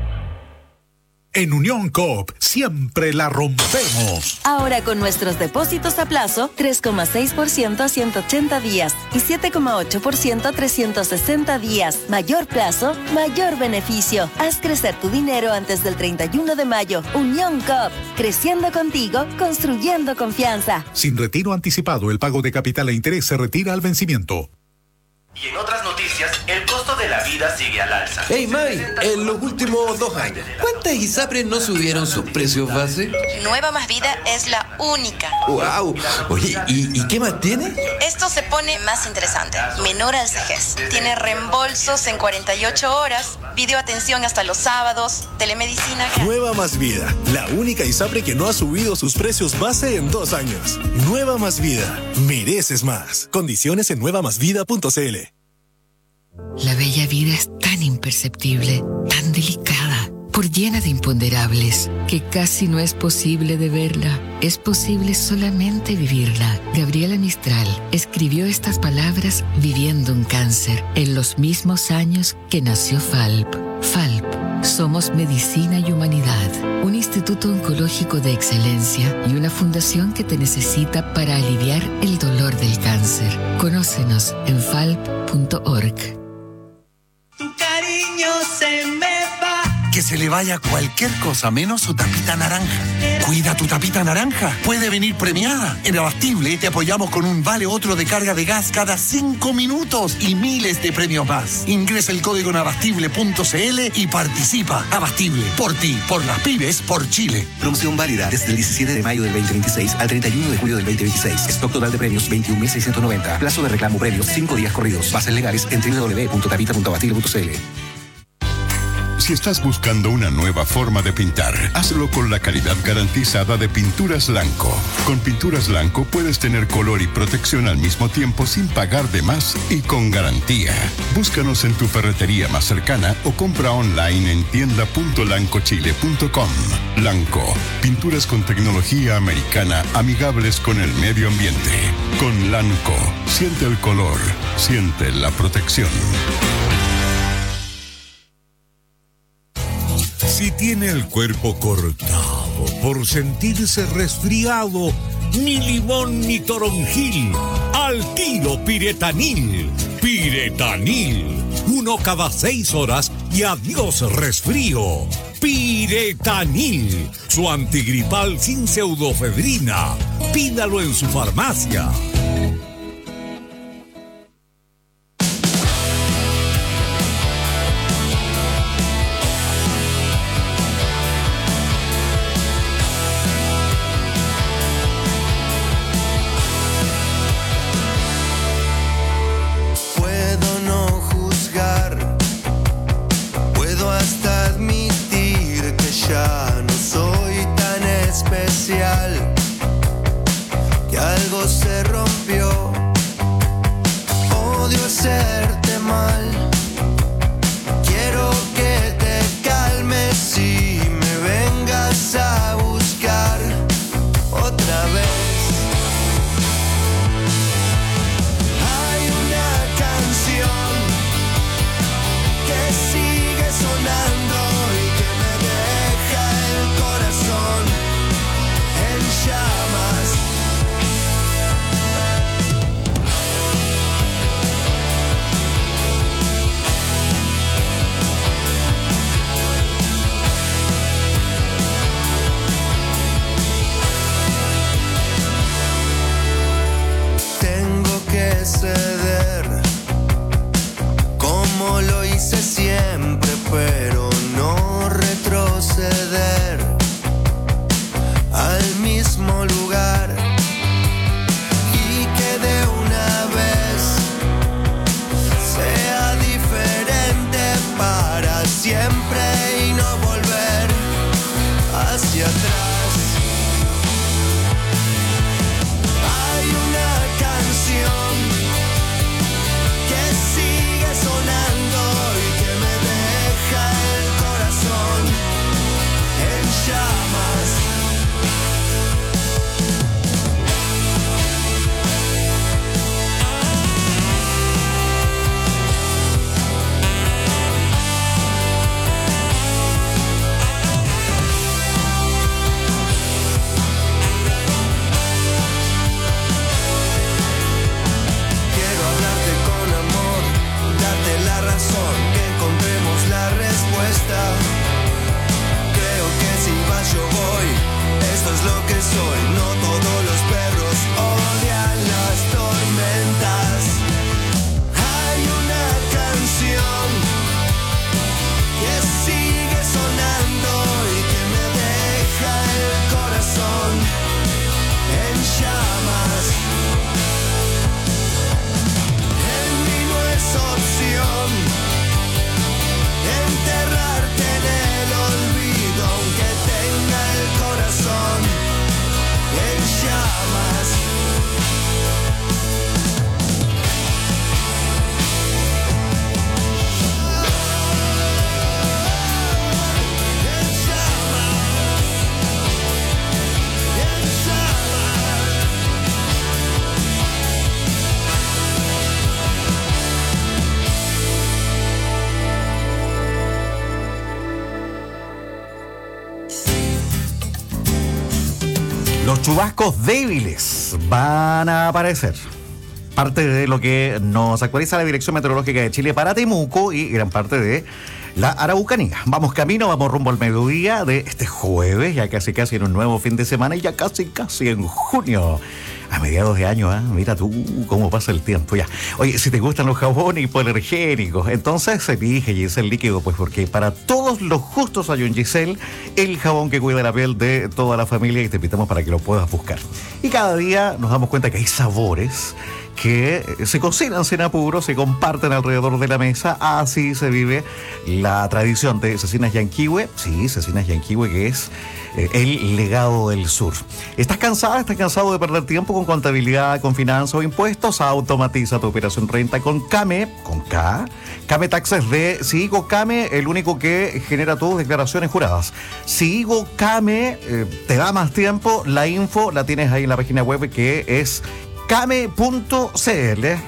En Unión Coop siempre la rompemos. Ahora con nuestros depósitos a plazo, tres coma seis por ciento a ciento ochenta días y siete coma ocho por ciento a trescientos sesenta días. Mayor plazo, mayor beneficio. Haz crecer tu dinero antes del treinta y uno de mayo. Unión Coop, creciendo contigo, construyendo confianza. Sin retiro anticipado, el pago de capital e interés se retira al vencimiento. Y en otras noticias, el costo de la vida sigue al alza. Hey May, en los últimos dos años, ¿cuántas ISAPRES no subieron sus precios base? Nueva Más Vida es la única. ¡Wow! Oye, ¿y, ¿y qué más tiene? Esto se pone más interesante. Menor al vejez. Tiene reembolsos en cuarenta y ocho horas, videoatención hasta los sábados, telemedicina. Nueva Más Vida, la única ISAPRE que no ha subido sus precios base en dos años. Nueva Más Vida, mereces más. Condiciones en nueva más vida punto c l. La bella vida es tan imperceptible, tan delicada, por llena de imponderables, que casi no es posible de verla. Es posible solamente vivirla. Gabriela Mistral escribió estas palabras viviendo un cáncer, en los mismos años que nació Falp. Falp. Somos Medicina y Humanidad, un instituto oncológico de excelencia y una fundación que te necesita para aliviar el dolor del cáncer. Conócenos en falp punto org. Tu cariño se me va. Que se le vaya cualquier cosa menos su tapita naranja. Cuida tu tapita naranja. Puede venir premiada. En Abastible te apoyamos con un vale otro de carga de gas cada cinco minutos y miles de premios más. Ingresa el código en abastible punto c l y participa. Abastible, por ti, por las pymes, por Chile. Promoción válida desde el diecisiete de mayo del veinte veintiséis al treinta y uno de julio del veinte veintiséis. Stock total de premios veintiún mil seiscientos noventa. Plazo de reclamo premios cinco días corridos. Bases legales en doble u doble u doble u punto tapita punto abastible punto c l. Si estás buscando una nueva forma de pintar, hazlo con la calidad garantizada de Pinturas Blanco. Con Pinturas Blanco puedes tener color y protección al mismo tiempo sin pagar de más y con garantía. Búscanos en tu ferretería más cercana o compra online en tienda punto lancochile punto com. Blanco, pinturas con tecnología americana amigables con el medio ambiente. Con Blanco, siente el color, siente la protección. Si tiene el cuerpo cortado por sentirse resfriado, ni limón ni toronjil, al tiro Piretanil. Piretanil, uno cada seis horas y adiós resfrío. Piretanil, su antigripal sin pseudofedrina. Pídalo en su farmacia. Puedo no juzgar proceder como lo hice siempre, pero no retroceder al mismo lugar, y que de una vez sea diferente para siempre y no volver hacia atrás. Hay una canción que sigue sonando y que me deja el corazón en llamas. Que encontremos la respuesta. Creo que si vas yo voy, esto es lo que soy. No todos los perros odian las tormentas. Hay una canción que sigue sonando y que me deja el corazón en llamas. En mí no es opción enterrarte en el olvido, aunque tenga el corazón en llamas. En llamas, en llamas. Los chubascos débiles van a aparecer. Parte de lo que nos actualiza la Dirección Meteorológica de Chile para Temuco y gran parte de la Araucanía. Vamos camino, vamos rumbo al mediodía de este jueves, ya casi casi en un nuevo fin de semana y ya casi casi en junio. A mediados de año, ¿eh? Mira tú cómo pasa el tiempo ya. Oye, si te gustan los jabones hipoalergénicos, entonces elige Giselle Líquido, pues porque para todos los gustos hay un Giselle, el jabón que cuida la piel de toda la familia, y te invitamos para que lo puedas buscar. Y cada día nos damos cuenta que hay sabores que se cocinan sin apuro, se comparten alrededor de la mesa. Así se vive la tradición de Cecinas Yanquihue. Sí, Cecinas Yanquihue, que es eh, el legado del sur. ¿Estás cansada? ¿Estás cansado de perder tiempo con contabilidad, con finanzas o impuestos? Automatiza tu operación renta con Came, con K. Came Taxes de Sigo Came, el único que genera tus declaraciones juradas. Sigo Came eh, te da más tiempo. La info la tienes ahí en la página web, que es came punto c l.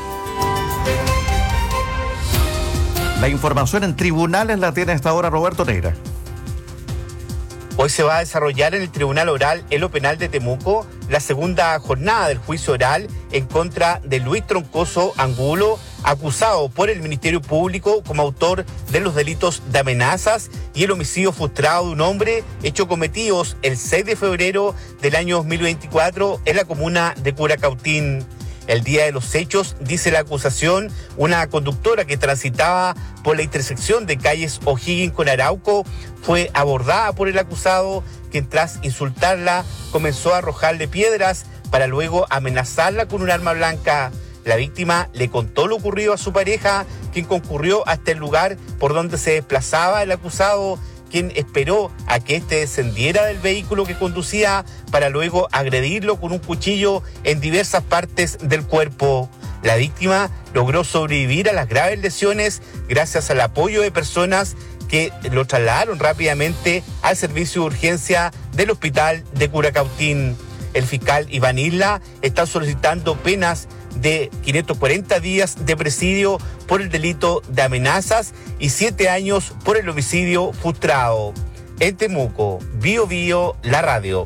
La información en tribunales la tiene hasta ahora Roberto Neira. Hoy se va a desarrollar en el Tribunal Oral en lo Penal de Temuco la segunda jornada del juicio oral en contra de Luis Troncoso Angulo, acusado por el Ministerio Público como autor de los delitos de amenazas y el homicidio frustrado de un hombre, hechos cometidos el seis de febrero del año dos mil veinticuatro en la comuna de Curacautín. El día de los hechos, dice la acusación, una conductora que transitaba por la intersección de calles O'Higgins con Arauco fue abordada por el acusado, quien tras insultarla comenzó a arrojarle piedras para luego amenazarla con un arma blanca. La víctima le contó lo ocurrido a su pareja, quien concurrió hasta el lugar por donde se desplazaba el acusado, quien esperó a que éste descendiera del vehículo que conducía para luego agredirlo con un cuchillo en diversas partes del cuerpo. La víctima logró sobrevivir a las graves lesiones gracias al apoyo de personas que lo trasladaron rápidamente al servicio de urgencia del hospital de Curacautín. El fiscal Iván Isla está solicitando penas de quinientos cuarenta días de presidio por el delito de amenazas y siete años por el homicidio frustrado. En Temuco, Bio Bio, la radio.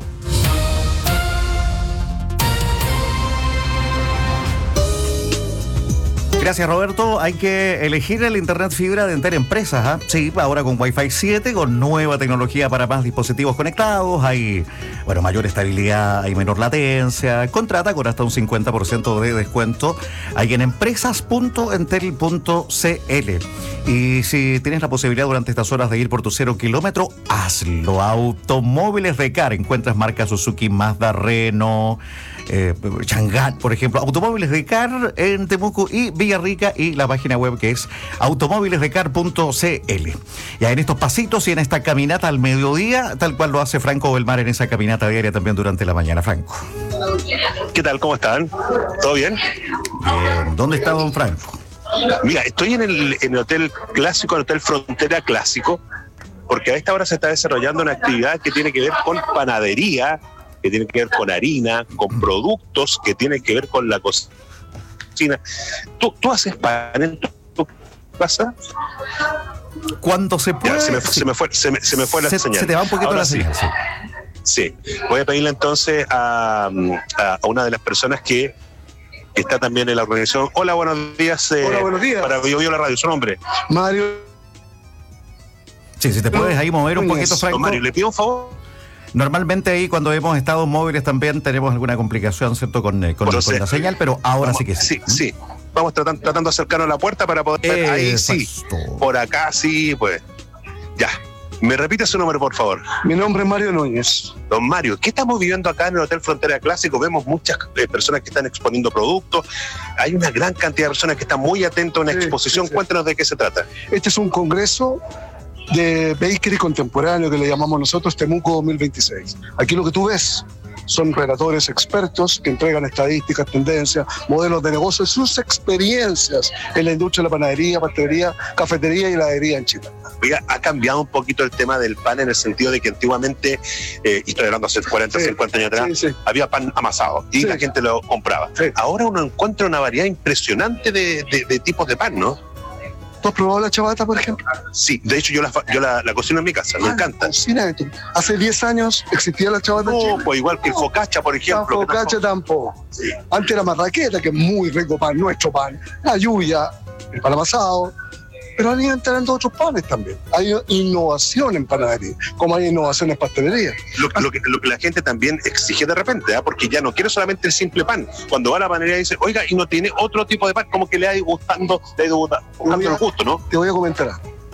Gracias, Roberto. Hay que elegir el internet fibra de Entel Empresas. ¿eh? Sí, ahora con Wi-Fi siete, con nueva tecnología para más dispositivos conectados. Hay, bueno, mayor estabilidad, hay menor latencia. Contrata con hasta un cincuenta por ciento de descuento. Hay en empresas punto entel punto c l. Y si tienes la posibilidad durante estas horas de ir por tu cero kilómetro, hazlo. Automóviles de Car. Encuentras marcas Suzuki, Mazda, Renault, eh, Chang'an, por ejemplo. Automóviles de Car en Temuco y Villarrica, y la página web que es automóviles de car punto c l. Ya en estos pasitos y en esta caminata al mediodía, tal cual lo hace Franco Belmar en esa caminata diaria también durante la mañana. Franco. ¿Qué tal? ¿Cómo están? ¿Todo bien? Bien. ¿Dónde está don Franco? Mira, estoy en el, en el Hotel Clásico, el Hotel Frontera Clásico, porque a esta hora se está desarrollando una actividad que tiene que ver con panadería, que tiene que ver con harina, con productos que tienen que ver con la cocina. ¿Tú, tú haces pan en tu casa? Cuando se puede. Ya, se, me, sí. se me fue, se me, se me fue la se, señal. Se te va un poquito ahora la sí. señal, sí. Sí, voy a pedirle entonces a, a, a una de las personas que está también en la organización. Hola, buenos días. Eh, Hola, buenos días. Para Bio Bio la radio, su nombre. Mario. Sí, si te puedes ahí mover un poquito, Franco. Mario, le pido un favor. Normalmente ahí cuando hemos estado móviles también tenemos alguna complicación, ¿cierto? Con, eh, con, Entonces, con la señal, pero ahora vamos, sí que sí. Sí, sí. Vamos tratando, tratando de acercarnos a la puerta para poder ver. Ahí sí. Por acá sí, pues. Ya. ¿Me repite su nombre, por favor? Mi nombre es Mario Núñez. Don Mario, ¿qué estamos viviendo acá en el Hotel Frontera Clásico? Vemos muchas eh, personas que están exponiendo productos. Hay una gran cantidad de personas que están muy atentas a una sí, exposición. Sí, sí. Cuéntanos de qué se trata. Este es un congreso de bakery contemporáneo que le llamamos nosotros Temuco dos mil veintiséis. Aquí lo que tú ves son relatores expertos que entregan estadísticas, tendencias, modelos de negocio y sus experiencias en la industria de la panadería, pastelería, cafetería y heladería en Chile. Oiga, ha cambiado un poquito el tema del pan en el sentido de que antiguamente, eh, y estoy hablando hace cuarenta, sí, cincuenta años atrás, sí, sí. había pan amasado y sí. la gente lo compraba. Sí. Ahora uno encuentra una variedad impresionante de, de, de tipos de pan, ¿no? ¿Tú has probado la chabata, por ejemplo? Sí, de hecho yo la, yo la, la cocino en mi casa, ah, me encanta. Cocina, hace diez años existía la chabata no, en Chile. Pues igual que el focaccia, por ejemplo. La focaccia tampoco. tampoco. Sí. Antes era marraqueta, que es muy rico pan, nuestro pan. La lluvia, el pan amasado. Pero han ido entrando otros panes también. Hay innovación en panadería, como hay innovación en pastelería. Lo, lo, que, lo que la gente también exige de repente, ¿eh? Porque ya no quiere solamente el simple pan. Cuando va a la panadería dice, oiga, y no tiene otro tipo de pan, como que le ha ido gustando, le ha ido buscando el gusto, ¿no? Te voy a comentar.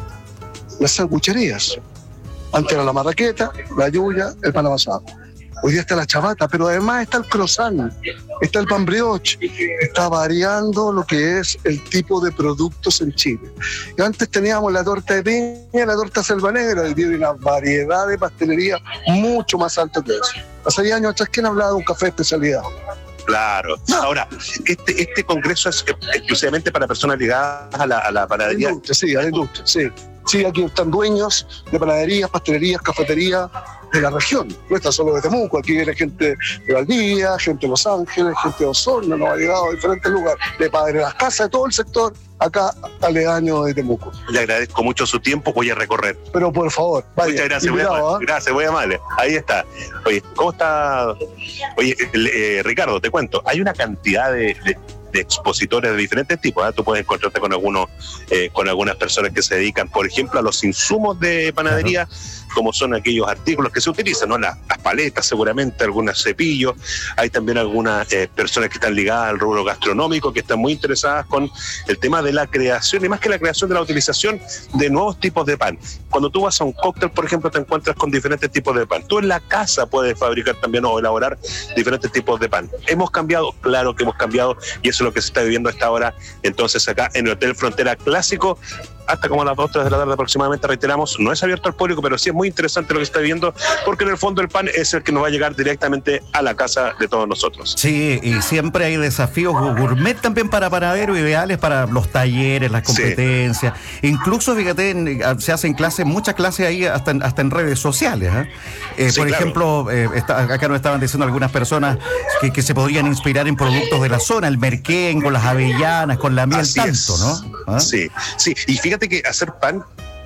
Las sangucherías. Antes era la marraqueta, la yuya, el pan amasado. Hoy día está la chabata, pero además está el croissant, está el pan brioche, está variando lo que es el tipo de productos en Chile. Y antes teníamos la torta de piña, la torta selva negra, y tiene una variedad de pastelería mucho más alta que eso. Hace diez años atrás, ¿quién hablaba de un café de especialidad? Claro. Ahora, este, este congreso es exclusivamente para personas ligadas a la, a la panadería. A la industria, sí, a la industria, sí. Sí, aquí están dueños de panaderías, pastelerías, cafeterías de la región. No está solo de Temuco, aquí viene gente de Valdivia, gente de Los Ángeles, gente de Osorno, nos ha llegado a diferentes lugares, de Padre Las Casas, de todo el sector, acá aledaño de Temuco. Le agradezco mucho su tiempo, voy a recorrer. Pero por favor, vaya. Muchas gracias, muy amable. ¿eh? Gracias, muy amable. Ahí está. Oye, ¿cómo está? Oye, eh, Ricardo, te cuento, hay una cantidad de... de de expositores de diferentes tipos, ¿eh? Tú puedes encontrarte con algunos, eh, con algunas personas que se dedican, por ejemplo, a los insumos de panadería, claro, como son aquellos artículos que se utilizan, ¿no? Las, las paletas, seguramente, algunos cepillos. Hay también algunas eh, personas que están ligadas al rubro gastronómico, que están muy interesadas con el tema de la creación, y más que la creación, de la utilización de nuevos tipos de pan. Cuando tú vas a un cóctel, por ejemplo, te encuentras con diferentes tipos de pan. Tú en la casa puedes fabricar también o elaborar diferentes tipos de pan. ¿Hemos cambiado? Claro que hemos cambiado, y eso es lo que se está viviendo a esta hora, entonces acá en el Hotel Frontera Clásico, hasta como a las dos, tres de la tarde aproximadamente, reiteramos, no es abierto al público, pero sí es muy interesante lo que se está viviendo, porque en el fondo el pan es el que nos va a llegar directamente a la casa de todos nosotros. Sí, y siempre hay desafíos gourmet también para panaderos, ideales para los talleres, las competencias, sí. Incluso, fíjate, en, se hacen clases, muchas clases ahí hasta en, hasta en redes sociales, ¿eh? Eh, sí, por claro. ejemplo, eh, está, acá nos estaban diciendo algunas personas que, que se podrían inspirar en productos de la zona, el merquén, con las avellanas, con la miel, así tanto, es. ¿No? ¿Ah? Sí, sí, y fíjate que hacer pan,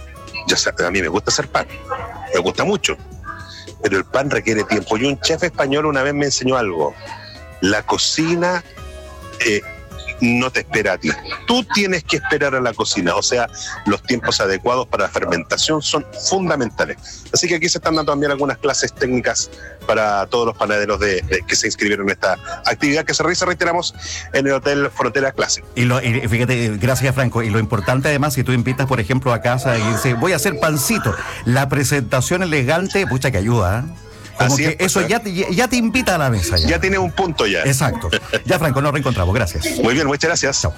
ya sé, a mí me gusta hacer pan, me gusta mucho, pero el pan requiere tiempo. Y un chef español una vez me enseñó algo: la cocina, eh, no te espera a ti. Tú tienes que esperar a la cocina, o sea, los tiempos adecuados para la fermentación son fundamentales. Así que aquí se están dando también algunas clases técnicas para todos los panaderos de, de, que se inscribieron en esta actividad que se realiza, reiteramos, en el Hotel Frontera Classic. Y, lo, y fíjate, gracias Franco, y lo importante además, si tú invitas, por ejemplo, a casa y dices, voy a hacer pancito, la presentación elegante, pucha que ayuda, ¿eh? Como Así que es, pues, eso ya, ya, ya te invita a la mesa. Ya, ya tiene un punto ya. Exacto. Ya, Franco, nos reencontramos. Gracias. Muy bien, muchas gracias. Chao.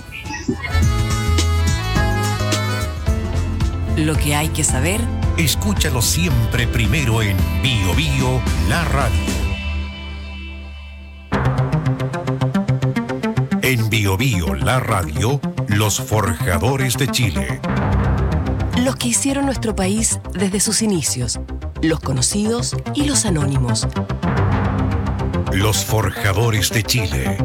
Lo que hay que saber. Escúchalo siempre primero en Bio Bio, la radio. En Bio Bio, la radio, los forjadores de Chile. Los que hicieron nuestro país desde sus inicios. Los conocidos y los anónimos. Los forjadores de Chile.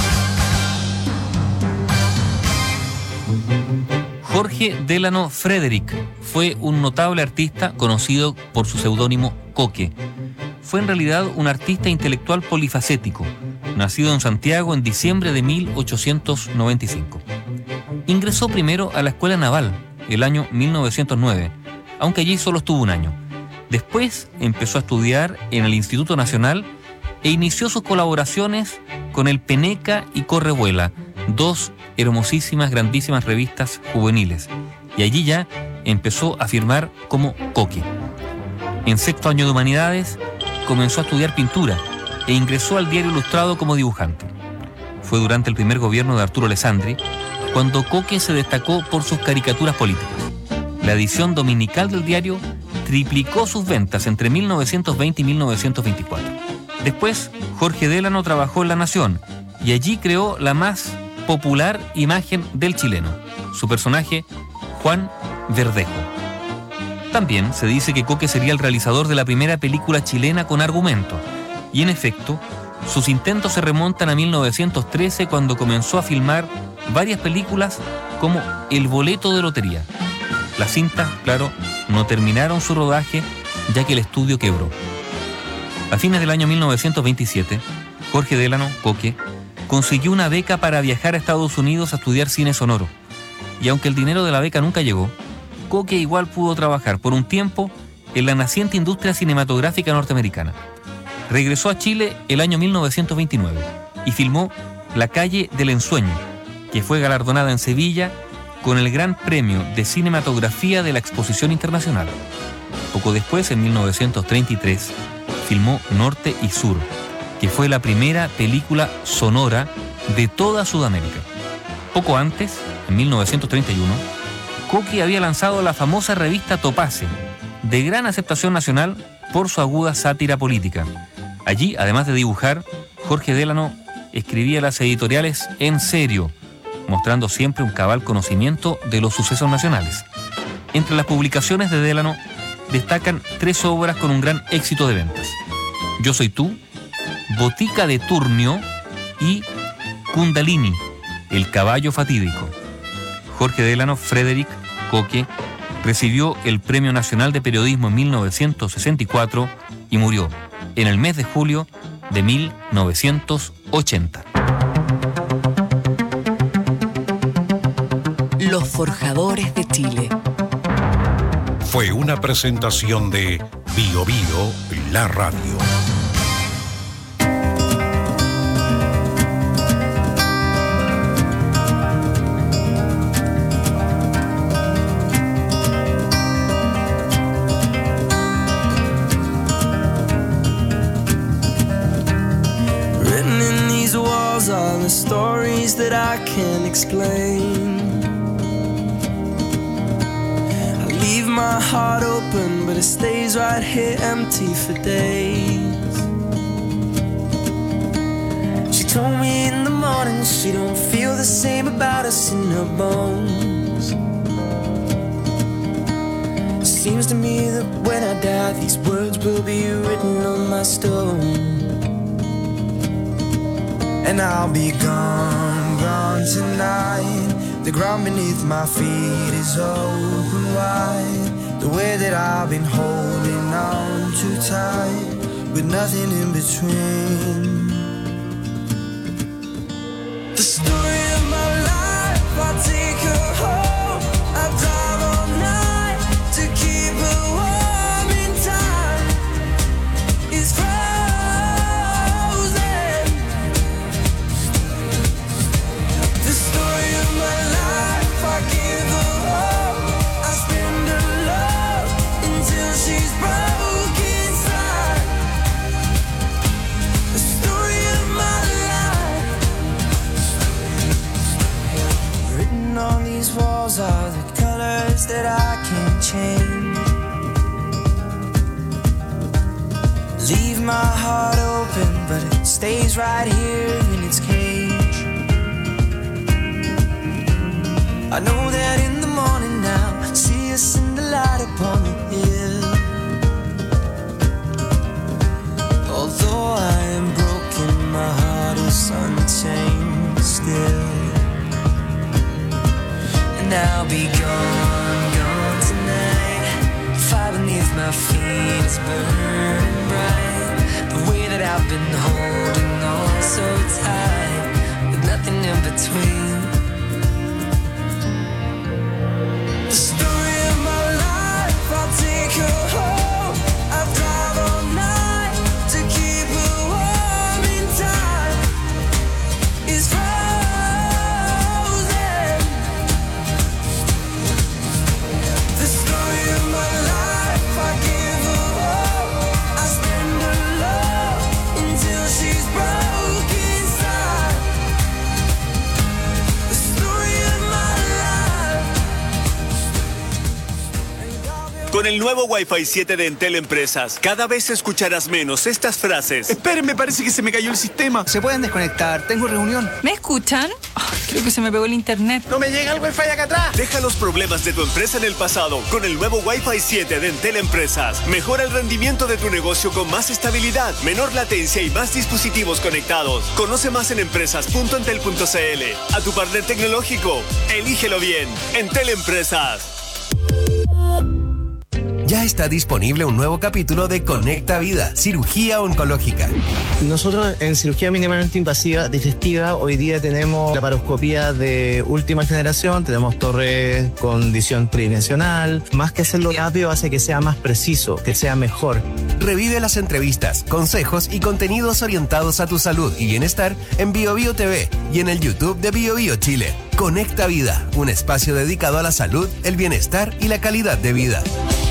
Jorge Delano Frederick fue un notable artista conocido por su seudónimo Coque. Fue en realidad un artista intelectual polifacético, nacido en Santiago en diciembre de mil ochocientos noventa y cinco. Ingresó primero a la Escuela Naval el año mil novecientos nueve, aunque allí solo estuvo un año. Después empezó a estudiar en el Instituto Nacional e inició sus colaboraciones con el Peneca y Correvuela, dos hermosísimas, grandísimas revistas juveniles. Y allí ya empezó a firmar como Coque. En sexto año de Humanidades comenzó a estudiar pintura e ingresó al Diario Ilustrado como dibujante. Fue durante el primer gobierno de Arturo Alessandri cuando Coque se destacó por sus caricaturas políticas. La edición dominical del diario triplicó sus ventas entre mil novecientos veinte y mil novecientos veinticuatro. Después, Jorge Delano trabajó en La Nación y allí creó la más popular imagen del chileno, su personaje Juan Verdejo. También se dice que Coque sería el realizador de la primera película chilena con argumento, y en efecto, sus intentos se remontan a mil novecientos trece cuando comenzó a filmar varias películas como El boleto de lotería. Las cintas, claro, no terminaron su rodaje ya que el estudio quebró. A fines del año mil novecientos veintisiete, Jorge Delano, Coque, consiguió una beca para viajar a Estados Unidos a estudiar cine sonoro. Y aunque el dinero de la beca nunca llegó, Coque igual pudo trabajar por un tiempo en la naciente industria cinematográfica norteamericana. Regresó a Chile el año mil novecientos veintinueve y filmó La calle del ensueño, que fue galardonada en Sevilla con el Gran Premio de Cinematografía de la Exposición Internacional. Poco después, en mil novecientos treinta y tres, filmó Norte y Sur, que fue la primera película sonora de toda Sudamérica. Poco antes, en mil novecientos treinta y uno, Coque había lanzado la famosa revista Topace, de gran aceptación nacional por su aguda sátira política. Allí, además de dibujar, Jorge Delano escribía las editoriales en serio, mostrando siempre un cabal conocimiento de los sucesos nacionales. Entre las publicaciones de Delano destacan tres obras con un gran éxito de ventas: Yo soy tú, Botica de Turnio y Kundalini, el caballo fatídico. Jorge Delano Frederick Coque recibió el Premio Nacional de Periodismo en mil novecientos sesenta y cuatro y murió en el mes de julio de mil novecientos ochenta. Los forjadores de Chile. Fue una presentación de Bio Bio, la radio. Written in these walls are the stories that I can't explain. Leave my heart open, but it stays right here empty for days. She told me in the morning she don't feel the same about us in her bones. Seems to me that when I die, these words will be written on my stone. And I'll be gone, gone tonight. The ground beneath my feet is open wide. The way that I've been holding on too tight, with nothing in between. The story of my walls are the colors that I can't change. Leave my heart open, but it stays right here in its cage. I know that in the morning now, see us in the light upon the hill. Although I am broken, my heart is untamed still. And I'll be gone, gone tonight. Fire beneath my feet is burning bright. The way that I've been holding on so tight, with nothing in between. The story of my life, I'll take her home. I'll drive all night to keep her warm in time. It's frozen. The story of my life, I give her all. I spend her love until she's broke inside. The story of my life. Con el nuevo Wi-Fi siete de Entel Empresas, cada vez escucharás menos estas frases. Esperen, parece que se me cayó el sistema. Se pueden desconectar, tengo reunión. ¿Me escuchan? Oh, creo que se me pegó el internet. No me llega el Wi-Fi acá atrás. Deja los problemas de tu empresa en el pasado con el nuevo Wi-Fi siete de Entel Empresas. Mejora el rendimiento de tu negocio con más estabilidad, menor latencia y más dispositivos conectados. Conoce más en empresas punto entel punto c l. A tu partner tecnológico, elígelo bien. Entel Empresas. Ya está disponible un nuevo capítulo de Conecta Vida, cirugía oncológica. Nosotros en cirugía mínimamente invasiva digestiva hoy día tenemos laparoscopía de última generación, tenemos torre con visión tridimensional. Más que hacerlo rápido hace que sea más preciso, que sea mejor. Revive las entrevistas, consejos y contenidos orientados a tu salud y bienestar en BioBio T V y en el YouTube de BioBio Chile. Conecta Vida, un espacio dedicado a la salud, el bienestar y la calidad de vida.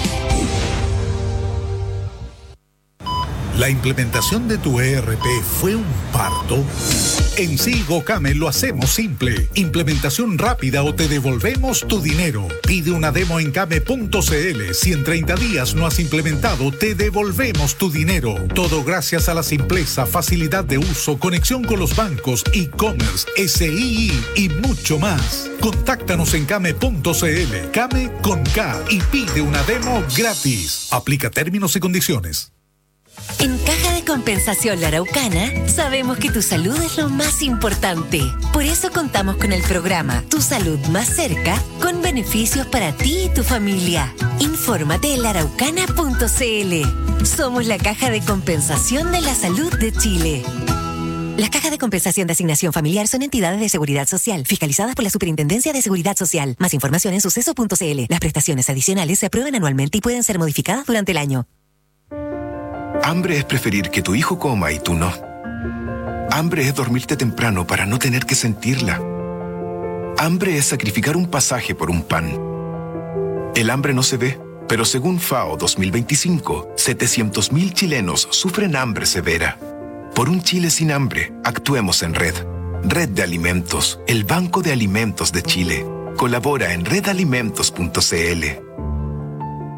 ¿La implementación de tu E R P fue un parto? En Sigo Came lo hacemos simple. Implementación rápida o te devolvemos tu dinero. Pide una demo en came punto c l. Si en treinta días no has implementado, te devolvemos tu dinero. Todo gracias a la simpleza, facilidad de uso, conexión con los bancos, e-commerce, S I I y mucho más. Contáctanos en came punto c l. Came con K y pide una demo gratis. Aplica términos y condiciones. En Caja de Compensación La Araucana sabemos que tu salud es lo más importante. Por eso contamos con el programa Tu Salud Más Cerca, con beneficios para ti y tu familia. Infórmate en la araucana punto c l. Somos la Caja de Compensación de la Salud de Chile. Las cajas de compensación de asignación familiar son entidades de seguridad social, fiscalizadas por la Superintendencia de Seguridad Social. Más información en suceso punto c l. Las prestaciones adicionales se aprueban anualmente y pueden ser modificadas durante el año. Hambre es preferir que tu hijo coma y tú no. Hambre es dormirte temprano para no tener que sentirla. Hambre es sacrificar un pasaje por un pan. El hambre no se ve, pero según FAO dos mil veinticinco, setecientos mil chilenos sufren hambre severa. Por un Chile sin hambre, actuemos en red. Red de Alimentos, el Banco de Alimentos de Chile. Colabora en red alimentos punto c l.